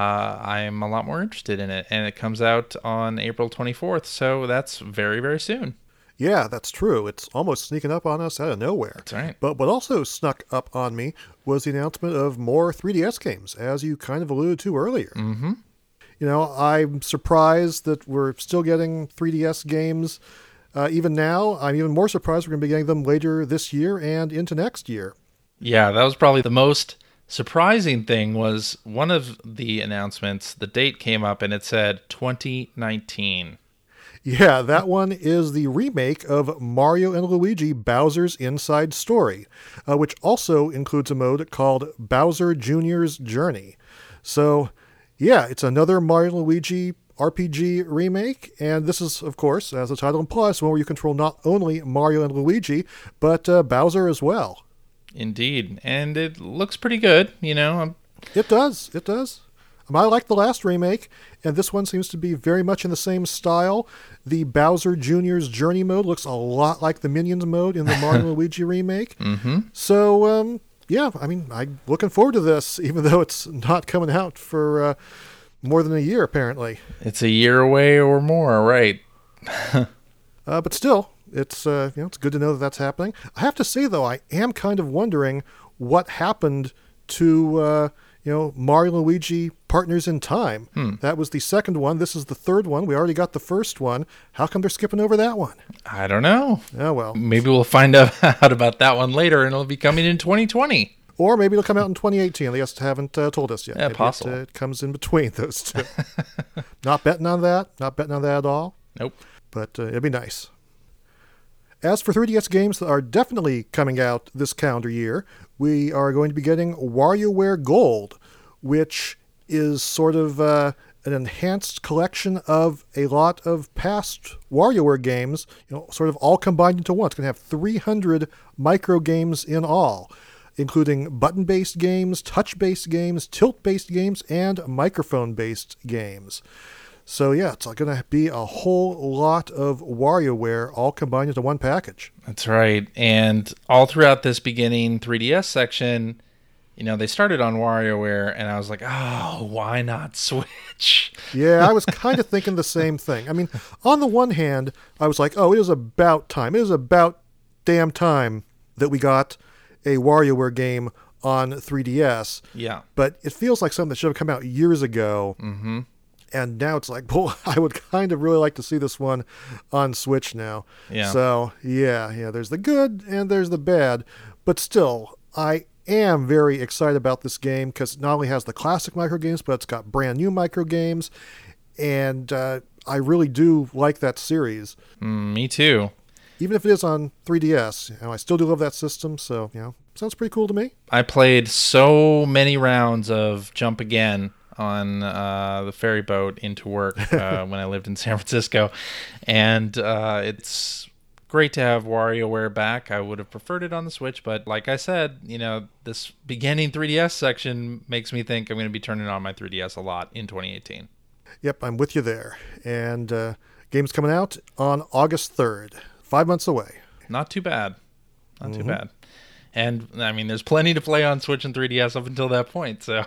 I'm a lot more interested in it. And it comes out on April 24th, so that's very, very soon. Yeah, that's true. It's almost sneaking up on us out of nowhere. That's right. But what also snuck up on me was the announcement of more 3DS games, as you kind of alluded to earlier. Mm-hmm. I'm surprised that we're still getting 3DS games. even now, I'm even more surprised we're going to be getting them later this year and into next year. Yeah, that was probably the most surprising thing was one of the announcements, the date came up and it said 2019. Yeah, that one is the remake of Mario and Luigi Bowser's Inside Story, which also includes a mode called Bowser Jr.'s Journey. So, yeah, it's another Mario and Luigi RPG remake, and this is, of course, as the title implies, one where you control not only Mario and Luigi, but Bowser as well. Indeed, and it looks pretty good, you know. It does. I like the last remake, and this one seems to be very much in the same style. The Bowser Jr.'s Journey mode looks a lot like the Minions mode in the Mario and Luigi remake. Mm-hmm. So, yeah, I mean, I'm looking forward to this, even though it's not coming out for more than a year, apparently. It's a year away or more, right? But still, it's it's good to know that that's happening. I have to say, though, I am kind of wondering what happened to Mario and Luigi Partners in Time. That was the second one. This is the third one. We already got the first one. How come they're skipping over that one? I don't know. Oh, well. Maybe we'll find out about that one later, and it'll be coming in 2020. Or maybe it'll come out in 2018. They just haven't told us yet. Yeah, maybe possible. It comes in between those two. Not betting on that. Not betting on that at all. Nope. But it'd be nice. As for 3DS games that are definitely coming out this calendar year, we are going to be getting WarioWare Gold, which is sort of an enhanced collection of a lot of past WarioWare games, sort of all combined into one. It's going to have 300 micro games in all, including button-based games, touch-based games, tilt-based games, and microphone-based games. So yeah, it's going to be a whole lot of WarioWare all combined into one package. That's right. And all throughout this beginning 3DS section, they started on WarioWare, and I was like, oh, why not Switch? Yeah, I was kind of thinking the same thing. I mean, on the one hand, I was like, oh, it is about time. It is about damn time that we got a WarioWare game on 3DS. Yeah. But it feels like something that should have come out years ago. Mm-hmm. And now it's like, well, I would kind of really like to see this one on Switch now. Yeah. So, yeah, there's the good and there's the bad. But still, I am very excited about this game because it not only has the classic micro games, but it's got brand new micro games. And I really do like that series. Me too. Even if it is on 3DS, I still do love that system. So, sounds pretty cool to me. I played so many rounds of Jump Again on the ferry boat into work when I lived in San Francisco. And it's great to have WarioWare back. I would have preferred it on the Switch, but like I said, this beginning 3DS section makes me think I'm going to be turning on my 3DS a lot in 2018. Yep, I'm with you there. And game's coming out on August 3rd, 5 months away. Not too bad. Not too bad. And, I mean, there's plenty to play on Switch and 3DS up until that point, so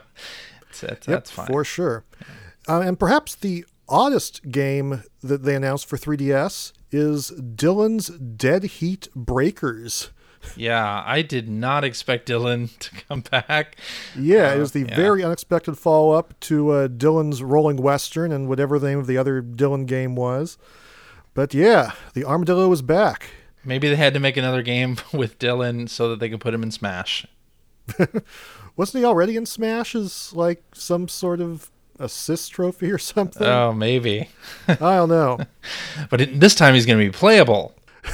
that's fine. For sure. And perhaps the oddest game that they announced for 3DS is Dylan's Dead Heat Breakers. Yeah, I did not expect Dylan to come back. Yeah, it was the very unexpected follow-up to Dylan's Rolling Western and whatever the name of the other Dylan game was. But yeah, the armadillo is back. Maybe they had to make another game with Dylan so that they could put him in Smash. Wasn't he already in Smash as like some sort of assist trophy or something? Oh, maybe. I don't know. But this time he's going to be playable.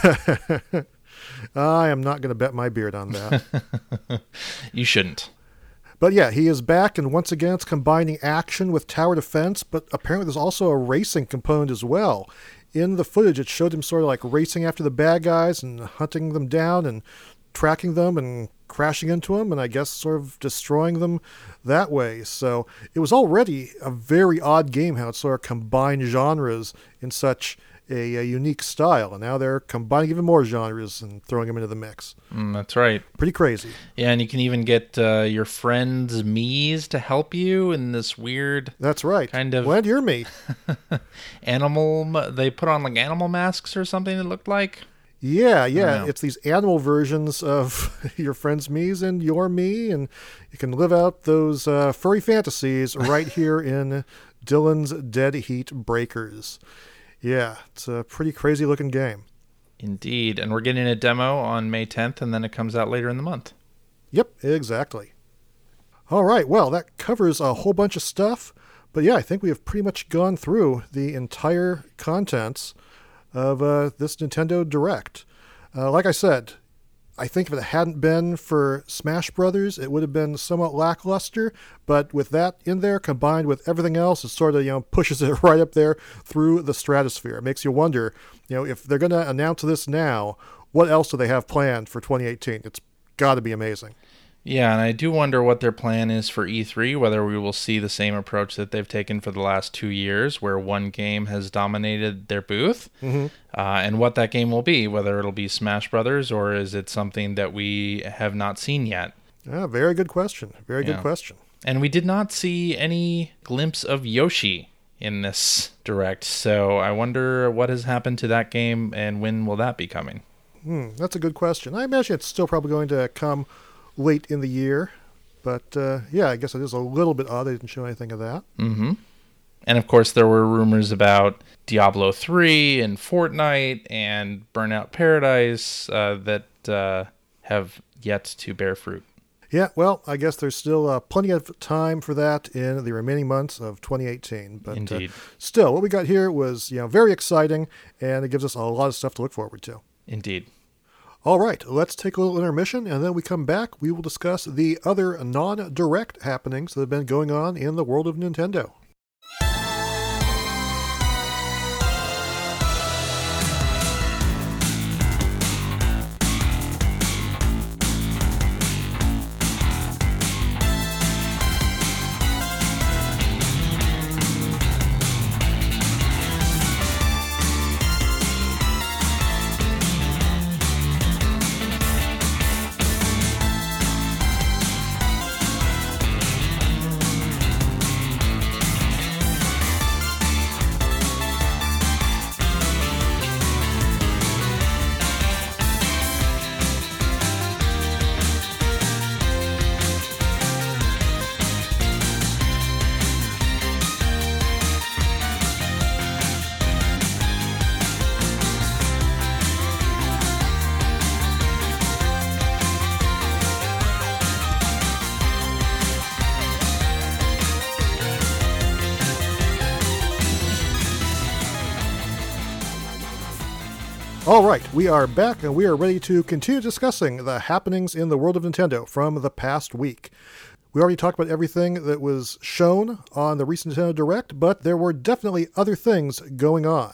I am not going to bet my beard on that. You shouldn't. But yeah, he is back, and once again, it's combining action with tower defense, but apparently there's also a racing component as well. In the footage, it showed him sort of like racing after the bad guys and hunting them down and tracking them and crashing into them, and I guess sort of destroying them that way. So it was already a very odd game how it sort of combined genres in such a unique style, and now they're combining even more genres and throwing them into the mix. That's right. Pretty crazy. Yeah, and you can even get your friends' Miis to help you in this weird... That's right. Kind of... Well, you're me. Animal... They put on like animal masks or something, it looked like. Yeah. It's these animal versions of your friend's Miis and your me, and you can live out those furry fantasies right here in Dylan's Dead Heat Breakers. Yeah, it's a pretty crazy looking game. Indeed. And we're getting a demo on May 10th, and then it comes out later in the month. Yep, exactly. All right, well, that covers a whole bunch of stuff. But yeah, I think we have pretty much gone through the entire contents of this Nintendo Direct. Like I said, I think if it hadn't been for Smash Brothers, it would have been somewhat lackluster. But with that in there, combined with everything else, it sort of pushes it right up there through the stratosphere. It makes you wonder, if they're going to announce this now, what else do they have planned for 2018? It's got to be amazing. Yeah, and I do wonder what their plan is for E3, whether we will see the same approach that they've taken for the last 2 years, where one game has dominated their booth, and what that game will be, whether it'll be Smash Brothers or is it something that we have not seen yet. Very good question. Very good question. And we did not see any glimpse of Yoshi in this Direct, so I wonder what has happened to that game and when will that be coming? That's a good question. I imagine it's still probably going to come late in the year, but I guess it is a little bit odd they didn't show anything of that. Mm-hmm. And of course there were rumors about Diablo 3 and Fortnite and Burnout Paradise that have yet to bear fruit. Yeah, well, I guess there's still plenty of time for that in the remaining months of 2018. But Indeed. Still, what we got here was very exciting, and it gives us a lot of stuff to look forward to. Indeed. All right, let's take a little intermission, and then we come back. We will discuss the other non-direct happenings that have been going on in the world of Nintendo. All right, we are back and we are ready to continue discussing the happenings in the world of Nintendo from the past week. We already talked about everything that was shown on the recent Nintendo Direct, but there were definitely other things going on.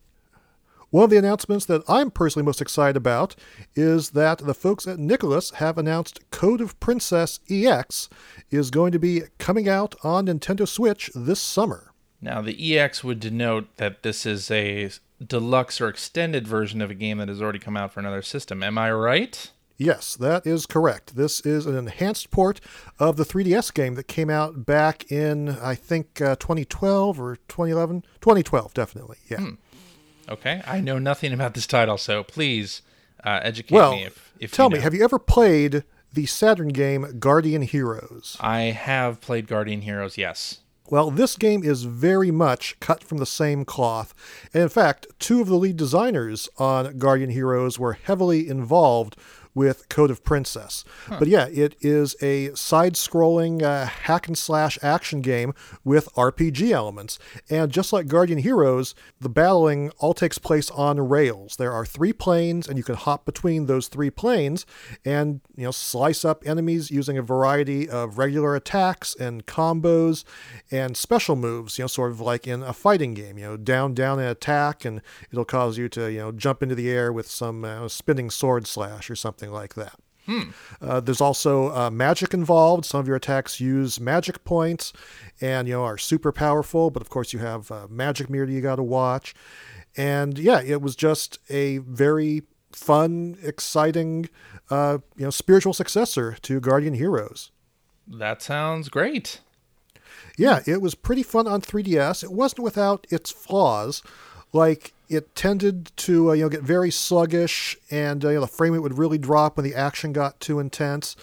One of the announcements that I'm personally most excited about is that the folks at Nicalis have announced Code of Princess EX is going to be coming out on Nintendo Switch this summer. Now, the EX would denote that this is a deluxe or extended version of a game that has already come out for another system. Am I right? Yes, that is correct. This is an enhanced port of the 3DS game that came out back in, I think, 2012 or 2011. 2012, definitely, yeah. Okay, I know nothing about this title, so please educate me if tell you know. me, have you ever played the Saturn game Guardian Heroes? I have played Guardian Heroes, yes. Well, this game is very much cut from the same cloth. And in fact, two of the lead designers on Guardian Heroes were heavily involved with Code of Princess. But yeah, it is a side-scrolling hack-and-slash action game with RPG elements. And just like Guardian Heroes, the battling all takes place on rails. There are 3 planes, and you can hop between those 3 planes and slice up enemies using a variety of regular attacks and combos and special moves, sort of like in a fighting game. Down, and attack, and it'll cause you to, jump into the air with some spinning sword slash or something like that. There's also magic involved. Some of your attacks use magic points and are super powerful, but of course you have magic mirror you got to watch. And yeah, it was just a very fun, exciting, spiritual successor to Guardian Heroes. That sounds great. Yeah, it was pretty fun on 3DS. It wasn't without its flaws. Like, it tended to get very sluggish, and the frame rate would really drop when the action got too intense.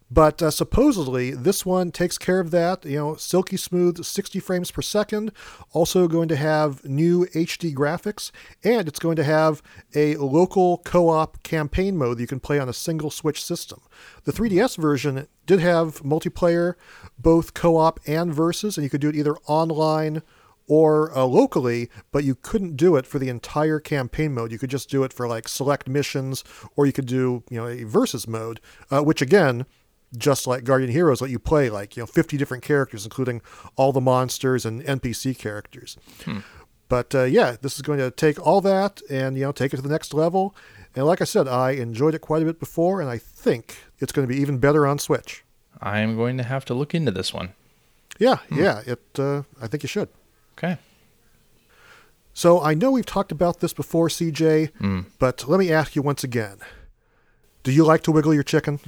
But supposedly, this one takes care of that. Silky smooth 60 frames per second. Also going to have new HD graphics. And it's going to have a local co-op campaign mode that you can play on a single Switch system. The 3DS version did have multiplayer, both co-op and versus, and you could do it either online or locally, but you couldn't do it for the entire campaign mode. You could just do it for like select missions, or you could do a versus mode, which again, just like Guardian Heroes, let you play 50 different characters, including all the monsters and NPC characters. But this is going to take all that and take it to the next level. And like I said, I enjoyed it quite a bit before, and I think it's going to be even better on Switch. I am going to have to look into this one. Yeah. I think you should. Okay. So I know we've talked about this before, CJ, but let me ask you once again. Do you like to wiggle your chicken?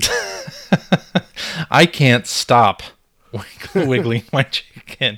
I can't stop wiggling my chicken.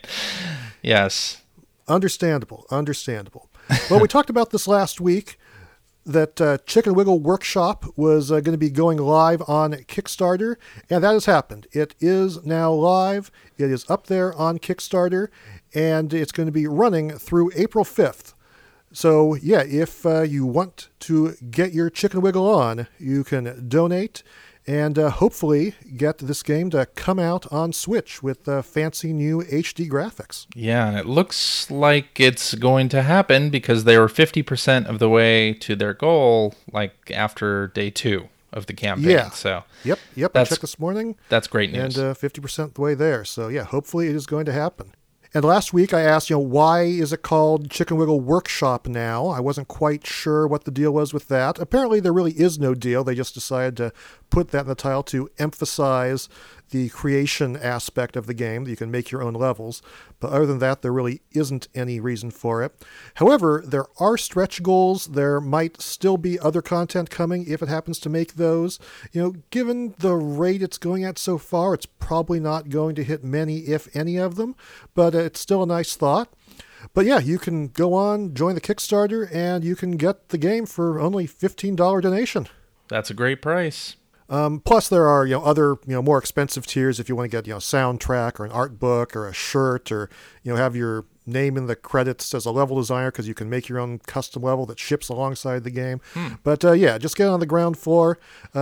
Yes. Understandable. Well, we talked about this last week, that Chicken Wiggle Workshop was going to be going live on Kickstarter, and that has happened. It is now live. It is up there on Kickstarter, and it's going to be running through April 5th. So, if you want to get your Chicken Wiggle on, you can donate and hopefully get this game to come out on Switch with fancy new HD graphics. Yeah, and it looks like it's going to happen because they were 50% of the way to their goal, after day 2 of the campaign. Yeah. So Yep. I checked this morning. That's great news. And 50% the way there. So, hopefully it is going to happen. And last week I asked, why is it called Chicken Wiggle Workshop now? I wasn't quite sure what the deal was with that. Apparently there really is no deal. They just decided to put that in the title to emphasize the creation aspect of the game, that you can make your own levels. But other than that, there really isn't any reason for it. However, there are stretch goals. There might still be other content coming if it happens to make those. Given the rate it's going at so far, it's probably not going to hit many, if any of them. But it's still a nice thought. But you can go on, join the Kickstarter, and you can get the game for only $15 donation. That's a great price. Plus, there are other more expensive tiers if you want to get soundtrack or an art book or a shirt, or have your name in the credits as a level designer, because you can make your own custom level that ships alongside the game. But just get on the ground floor,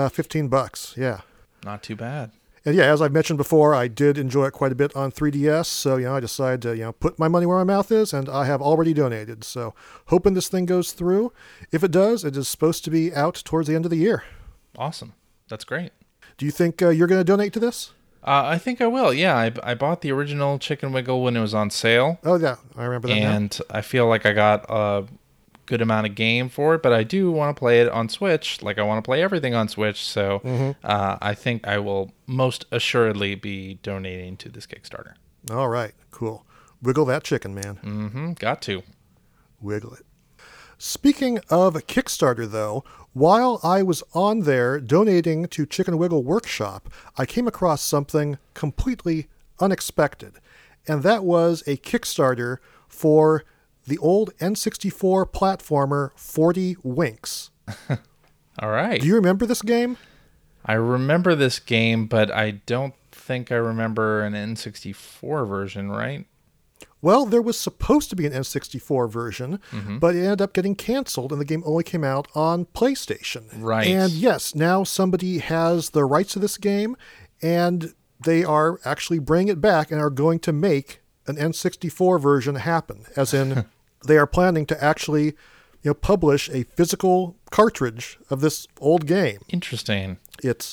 $15. Yeah, not too bad. And as I've mentioned before, I did enjoy it quite a bit on 3DS. So I decided to put my money where my mouth is, and I have already donated. So hoping this thing goes through. If it does, it is supposed to be out towards the end of the year. Awesome. That's great. Do you think you're going to donate to this? I think I will. Yeah, I bought the original Chicken Wiggle when it was on sale. Oh, yeah. I remember that. And I feel like I got a good amount of game for it, but I do want to play it on Switch. I want to play everything on Switch. So I think I will most assuredly be donating to this Kickstarter. All right. Cool. Wiggle that chicken, man. Got to. Wiggle it. Speaking of Kickstarter, though, while I was on there donating to Chicken Wiggle Workshop, I came across something completely unexpected, and that was a Kickstarter for the old N64 platformer 40 Winks. All right. Do you remember this game? I remember this game, but I don't think I remember an N64 version, right? Well, there was supposed to be an N64 version, but it ended up getting canceled, and the game only came out on PlayStation. Right. And yes, now somebody has the rights to this game, and they are actually bringing it back and are going to make an N64 version happen, as in they are planning to actually publish a physical cartridge of this old game. Interesting. It's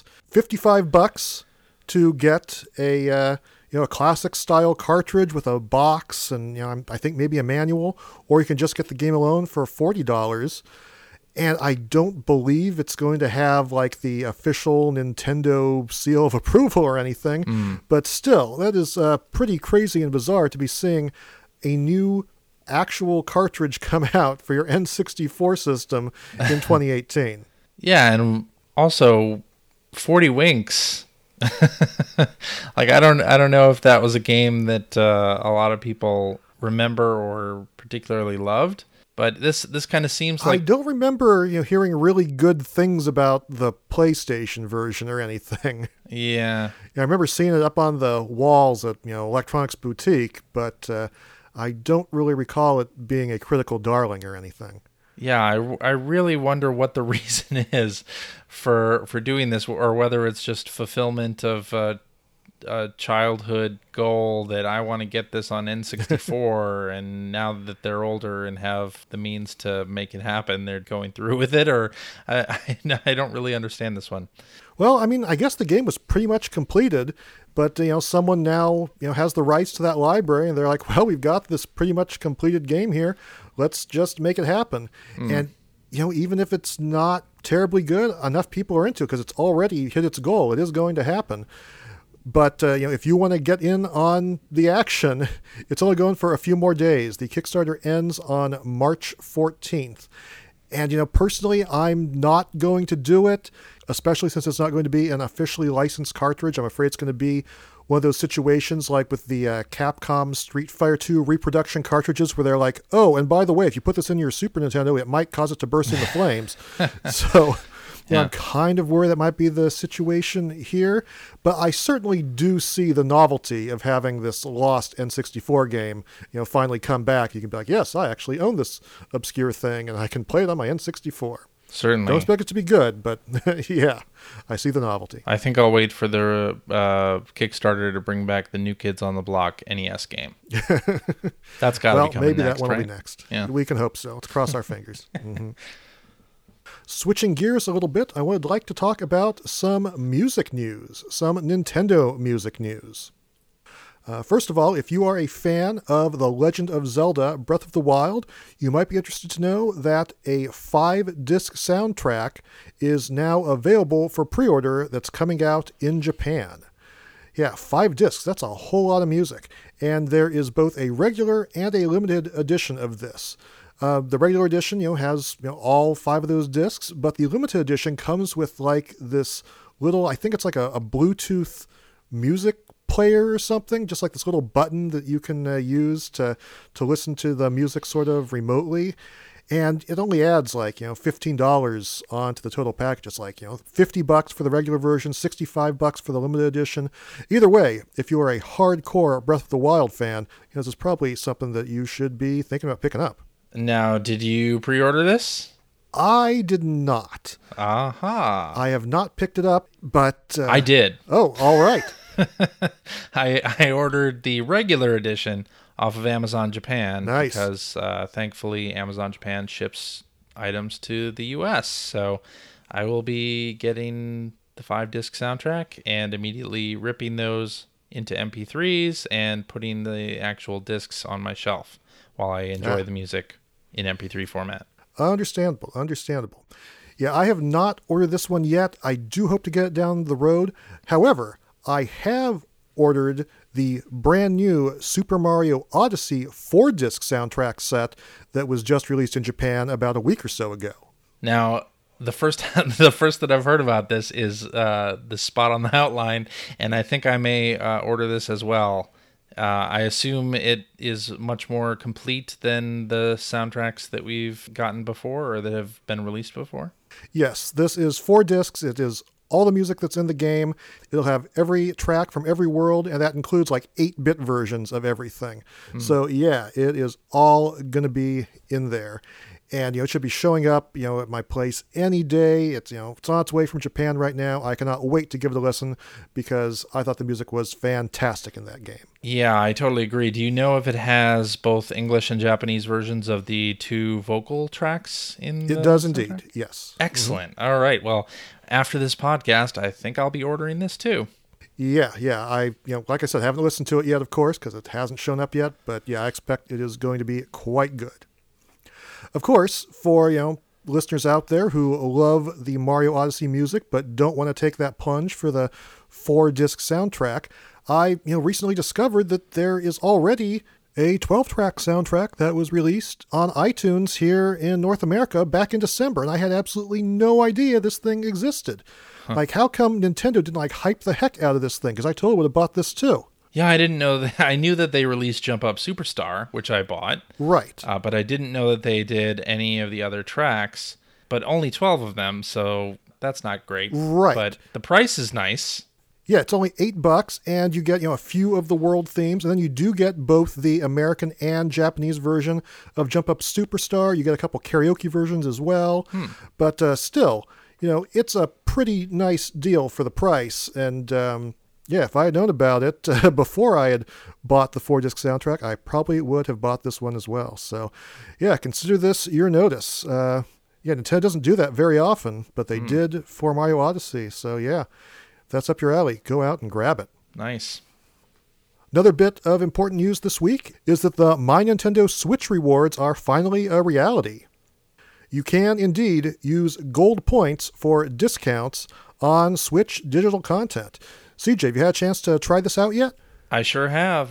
$55 to get a classic style cartridge with a box and, I think maybe a manual, or you can just get the game alone for $40. And I don't believe it's going to have the official Nintendo seal of approval or anything, but still, that is pretty crazy and bizarre to be seeing a new actual cartridge come out for your N64 system in 2018. Yeah, and also 40 Winks. I don't know if that was a game that a lot of people remember or particularly loved. But this kind of seems I like don't remember hearing really good things about the PlayStation version or anything. yeah. I remember seeing it up on the walls at Electronics Boutique, but I don't really recall it being a critical darling or anything. Yeah, I really wonder what the reason is for doing this, or whether it's just fulfillment of a childhood goal that I want to get this on N64, and now that they're older and have the means to make it happen, they're going through with it, or I don't really understand this one. Well, I mean, I guess the game was pretty much completed, but someone now has the rights to that library, and they're like, well, we've got this pretty much completed game here. Let's just make it happen. And even if it's not terribly good, enough people are into it because it's already hit its goal. It is going to happen. But if you want to get in on the action, it's only going for a few more days. The Kickstarter ends on March 14th. And, personally, I'm not going to do it, especially since it's not going to be an officially licensed cartridge. I'm afraid it's going to be one of those situations like with the Capcom Street Fighter 2 reproduction cartridges where they're like, oh, and by the way, if you put this in your Super Nintendo, it might cause it to burst into flames. So I'm kind of worried that might be the situation here. But I certainly do see the novelty of having this lost N64 game, finally come back. You can be like, yes, I actually own this obscure thing, and I can play it on my N64. Certainly. Don't expect it to be good, but yeah, I see the novelty. I think I'll wait for the Kickstarter to bring back the New Kids on the Block NES game. That's got to be coming maybe next, that one right? will be next. Yeah. We can hope so. Let's cross our fingers. Mm-hmm. Switching gears a little bit, I would like to talk about some music news, some Nintendo music news. First of all, if you are a fan of The Legend of Zelda Breath of the Wild, you might be interested to know that a 5-disc soundtrack is now available for pre-order that's coming out in Japan. Yeah, 5 discs, that's a whole lot of music. And there is both a regular and a limited edition of this. The regular edition, has all 5 of those discs, but the limited edition comes with like this little, I think it's like a Bluetooth music player or something, just like this little button that you can use to listen to the music sort of remotely. And it only adds like, $15 onto the total package. It's like, $50 for the regular version, $65 for the limited edition. Either way, if you are a hardcore Breath of the Wild fan, this is probably something that you should be thinking about picking up. Now, did you pre-order this? I did not. Aha. I have not picked it up, but... I did. Oh, all right. I ordered the regular edition off of Amazon Japan. Nice. Because thankfully Amazon Japan ships items to the US. So I will be getting the 5-disc soundtrack and immediately ripping those into MP3s and putting the actual discs on my shelf while I enjoy the music in MP3 format. Understandable. Yeah, I have not ordered this one yet. I do hope to get it down the road. However, I have ordered the brand new Super Mario Odyssey 4-disc soundtrack set that was just released in Japan about a week or so ago. Now, the first that I've heard about this is the spot on the outline, and I think I may order this as well. I assume it is much more complete than the soundtracks that we've gotten before or that have been released before. Yes, this is 4 discs. It is all the music that's in the game. It'll have every track from every world, and that includes like 8-bit versions of everything. So yeah, it is all going to be in there. And, it should be showing up, at my place any day. It's, it's on its way from Japan right now. I cannot wait to give it a listen because I thought the music was fantastic in that game. Yeah, I totally agree. Do you know if it has both English and Japanese versions of the 2 vocal tracks in It does soundtrack? indeed, yes. Excellent. All right. Well, after this podcast, I think I'll be ordering this too. Yeah. I, like I said, haven't listened to it yet, of course, because it hasn't shown up yet. But yeah, I expect it is going to be quite good. Of course, for, listeners out there who love the Mario Odyssey music but don't want to take that plunge for the 4-disc soundtrack, I, recently discovered that there is already a 12-track soundtrack that was released on iTunes here in North America back in December, and I had absolutely no idea this thing existed. Like, how come Nintendo didn't, hype the heck out of this thing? Because I totally would have bought this too. Yeah, I didn't know that. I knew that they released Jump Up Superstar, which I bought. Right. But I didn't know that they did any of the other tracks, but only 12 of them, so that's not great. Right. But the price is nice. Yeah, it's only $8, and you get a few of the world themes, and then you do get both the American and Japanese version of Jump Up Superstar. You get a couple karaoke versions as well, but still, it's a pretty nice deal for the price. And yeah, if I had known about it before I had bought the 4-disc soundtrack, I probably would have bought this one as well. So, yeah, consider this your notice. Yeah, Nintendo doesn't do that very often, but they did for Mario Odyssey. So, yeah. If that's up your alley, go out and grab it. Nice. Another bit of important news this week is that the My Nintendo Switch rewards are finally a reality. You can indeed use gold points for discounts on Switch digital content. CJ, have you had a chance to try this out yet? I sure have.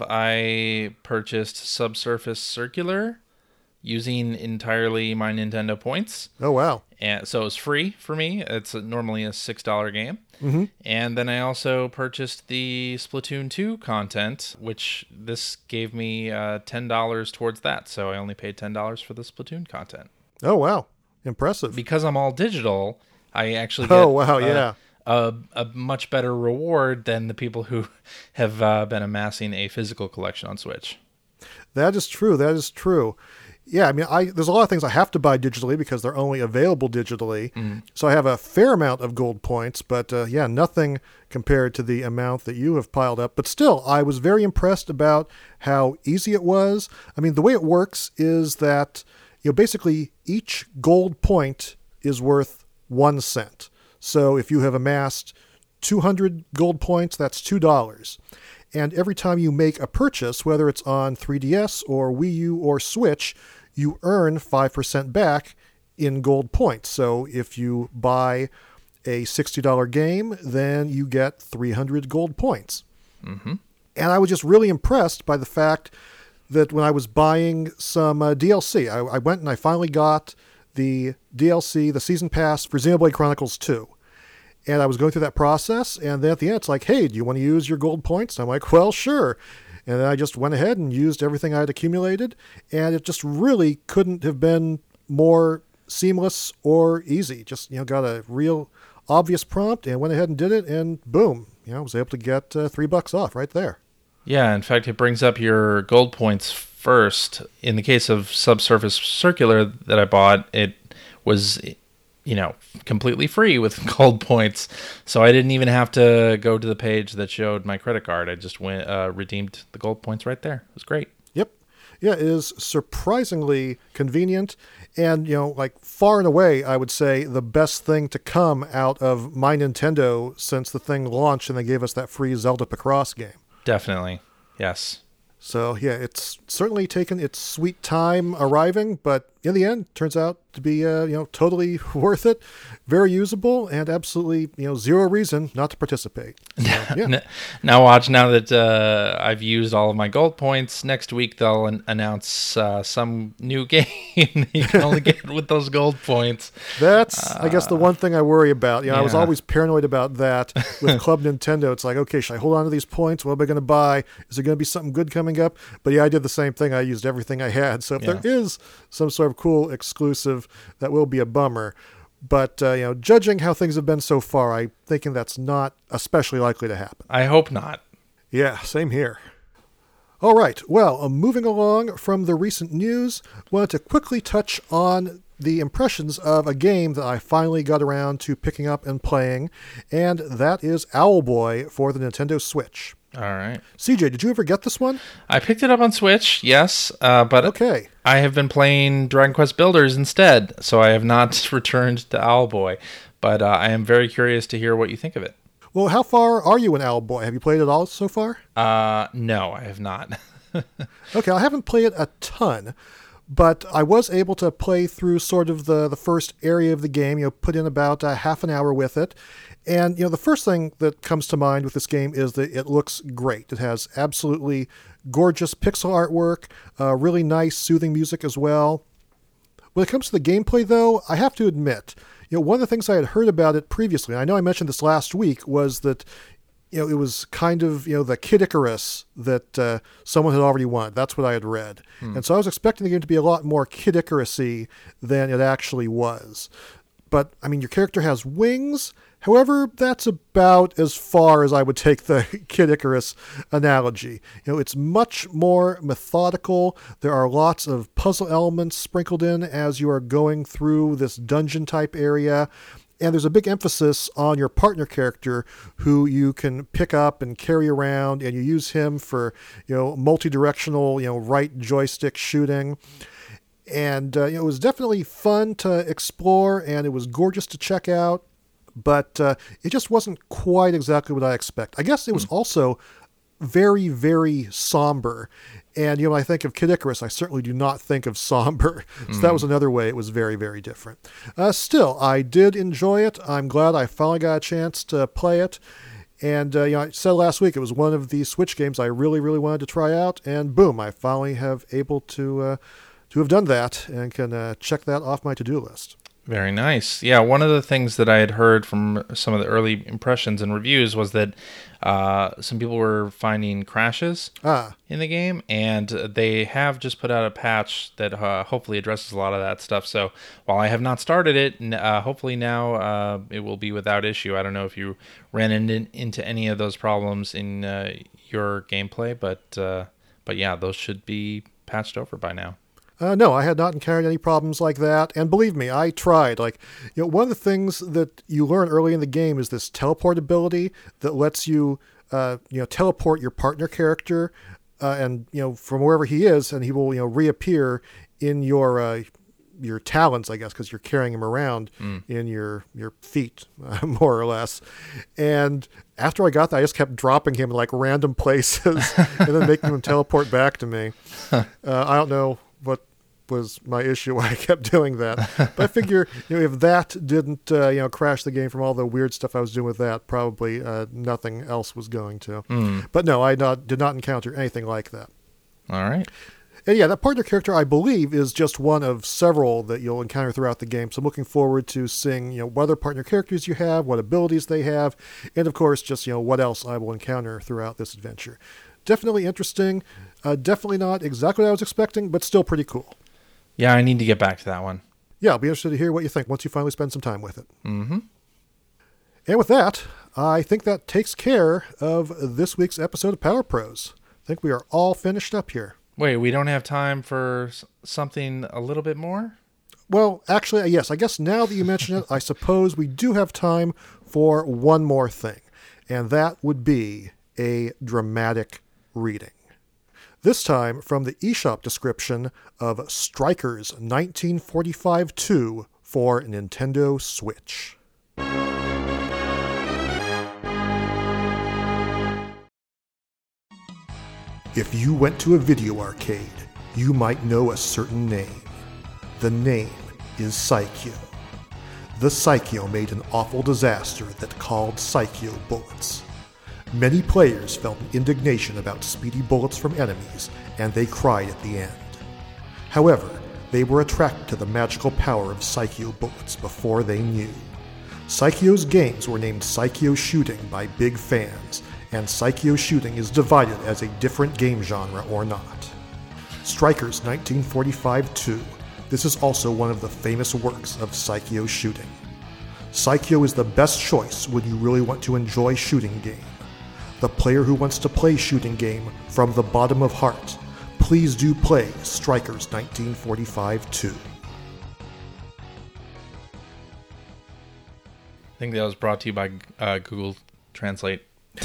I purchased Subsurface Circular using entirely My Nintendo points. Oh, wow. And so it's free for me. It's normally a $6 game. Mm-hmm. And then I also purchased the Splatoon 2 content, which this gave me $10 towards that. So I only paid $10 for the Splatoon content. Oh, wow. Impressive. Because I'm all digital, I actually get a much better reward than the people who have been amassing a physical collection on Switch. That is true. That is true. Yeah, I mean, there's a lot of things I have to buy digitally because they're only available digitally. So I have a fair amount of gold points, but yeah, nothing compared to the amount that you have piled up. But still, I was very impressed about how easy it was. I mean, the way it works is that, basically each gold point is worth 1 cent. So if you have amassed 200 gold points, that's $2. And every time you make a purchase, whether it's on 3DS or Wii U or Switch, you earn 5% back in gold points. So if you buy a $60 game, then you get 300 gold points. Mm-hmm. And I was just really impressed by the fact that when I was buying some DLC, I went and I finally got the DLC, the Season Pass for Xenoblade Chronicles 2. And I was going through that process, and then at the end, it's like, hey, do you want to use your gold points? And I'm like, well, sure. And then I just went ahead and used everything I had accumulated, and it just really couldn't have been more seamless or easy. Just, got a real obvious prompt and went ahead and did it, and boom, I was able to get $3 off right there. Yeah, in fact, it brings up your gold points first. In the case of Subsurface Circular that I bought, it was completely free with gold points. So I didn't even have to go to the page that showed my credit card. I just went redeemed the gold points right there. It was great. Yep. Yeah, it is surprisingly convenient. And, far and away, I would say the best thing to come out of My Nintendo since the thing launched and they gave us that free Zelda Picross game. Definitely. Yes. So, yeah, it's certainly taken its sweet time arriving, but in the end, turns out to be, totally worth it, very usable, and absolutely, zero reason not to participate. So, yeah. Now watch, now that I've used all of my gold points, next week they'll announce some new game that you can only get with those gold points. That's, I guess, the one thing I worry about. I was always paranoid about that with Club Nintendo. It's like, okay, should I hold on to these points? What am I going to buy? Is there going to be something good coming up? But yeah, I did the same thing. I used everything I had. So if there is some sort of cool exclusive, that will be a bummer. But, judging how things have been so far, I'm thinking that's not especially likely to happen. I hope not. Yeah, same here. All right. Well, moving along from the recent news, wanted to quickly touch on the impressions of a game that I finally got around to picking up and playing, and that is Owlboy for the Nintendo Switch. All right. CJ, did you ever get this one? I picked it up on Switch, yes, but okay. I have been playing Dragon Quest Builders instead, so I have not returned to Owlboy, but I am very curious to hear what you think of it. Well, how far are you in Owlboy? Have you played it all so far? No, I have not. Okay, I haven't played it a ton, but I was able to play through sort of the first area of the game, put in about half an hour with it. And, the first thing that comes to mind with this game is that it looks great. It has absolutely gorgeous pixel artwork, really nice soothing music as well. When it comes to the gameplay, though, I have to admit, one of the things I had heard about it previously, and I know I mentioned this last week, was that it was kind of, the Kid Icarus that someone had already won. That's what I had read. And so I was expecting the game to be a lot more Kid Icarus-y than it actually was. But, I mean, your character has wings. However, that's about as far as I would take the Kid Icarus analogy. It's much more methodical. There are lots of puzzle elements sprinkled in as you are going through this dungeon-type area. And there's a big emphasis on your partner character who you can pick up and carry around, and you use him for, multi-directional, right joystick shooting. And it was definitely fun to explore, and it was gorgeous to check out, but it just wasn't quite exactly what I expect. I guess it was also very, very somber. And, when I think of Kid Icarus, I certainly do not think of somber. So that was another way it was very, very different. Still, I did enjoy it. I'm glad I finally got a chance to play it. And, I said last week it was one of the Switch games I really, really wanted to try out. And boom, I finally have able to have done that and can check that off my to-do list. Very nice. Yeah, one of the things that I had heard from some of the early impressions and reviews was that some people were finding crashes in the game, and they have just put out a patch that hopefully addresses a lot of that stuff. So while I have not started it, hopefully now it will be without issue. I don't know if you ran into any of those problems in your gameplay, but yeah, those should be patched over by now. No, I had not encountered any problems like that. And believe me, I tried. One of the things that you learn early in the game is this teleport ability that lets you, teleport your partner character, and from wherever he is, and he will, reappear in your talons, I guess, because you're carrying him around in your feet, more or less. And after I got that, I just kept dropping him in random places and then making him teleport back to me. I don't know what was my issue why I kept doing that. But I figure, if that didn't, crash the game from all the weird stuff I was doing with that, probably nothing else was going to. But no, I did not encounter anything like that. All right. And yeah, that partner character, I believe, is just one of several that you'll encounter throughout the game. So I'm looking forward to seeing, what other partner characters you have, what abilities they have, and of course, just, what else I will encounter throughout this adventure. Definitely interesting. Definitely not exactly what I was expecting, but still pretty cool. Yeah, I need to get back to that one. Yeah, I'll be interested to hear what you think once you finally spend some time with it. Mm-hmm. And with that, I think that takes care of this week's episode of Power Pros. I think we are all finished up here. Wait, we don't have time for something a little bit more? Well, actually, yes. I guess now that you mention it, I suppose we do have time for one more thing. And that would be a dramatic reading. This time from the eShop description of Strikers 1945-2 for Nintendo Switch. If you went to a video arcade, you might know a certain name. The name is Psikyo. The Psikyo made an awful disaster that called Psikyo bullets. Many players felt an indignation about speedy bullets from enemies, and they cried at the end. However, they were attracted to the magical power of Psikyo bullets before they knew. Psikyo's games were named Psikyo Shooting by big fans, and Psikyo Shooting is divided as a different game genre or not. Strikers 1945-2. This is also one of the famous works of Psikyo Shooting. Psikyo is the best choice when you really want to enjoy shooting game. The player who wants to play shooting game from the bottom of heart, please do play Strikers 1945-2. I think that was brought to you by Google Translate.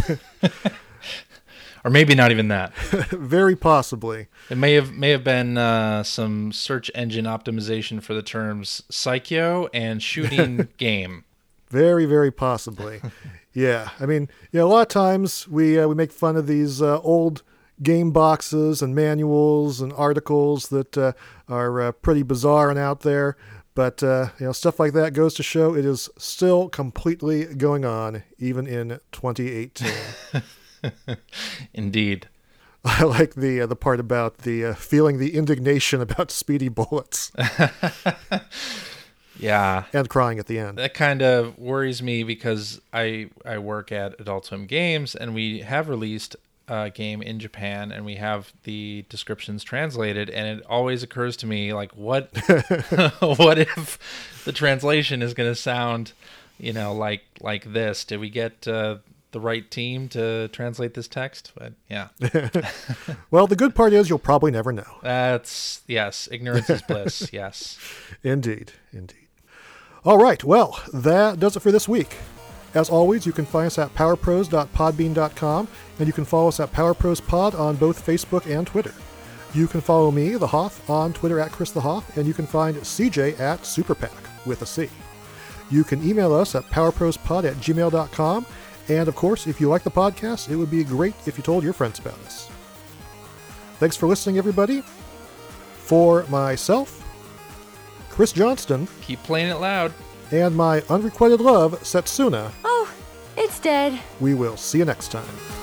Or maybe not even that. Very possibly. It may have been some search engine optimization for the terms Psikyo and shooting game. Very, very possibly. Yeah, I mean, a lot of times we make fun of these old game boxes and manuals and articles that are pretty bizarre and out there. But, stuff like that goes to show it is still completely going on, even in 2018. Indeed. I like the part about the feeling the indignation about speedy bullets. Yeah. And crying at the end. That kind of worries me because I work at Adult Swim Games, and we have released a game in Japan, and we have the descriptions translated, and it always occurs to me, like, what what if the translation is going to sound, like this? Did we get the right team to translate this text? But yeah. Well, the good part is you'll probably never know. Yes, ignorance is bliss. Yes. Indeed. All right, well, that does it for this week. As always, you can find us at powerpros.podbean.com, and you can follow us at PowerProsPod on both Facebook and Twitter. You can follow me, The Hoff, on Twitter at Chris The Hoff, and you can find CJ at Superpack with a C. You can email us at powerprospod@gmail.com, and of course, if you like the podcast, it would be great if you told your friends about us. Thanks for listening, everybody. For myself, Chris Johnston. Keep playing it loud. And my unrequited love, Setsuna. Oh, it's dead. We will see you next time.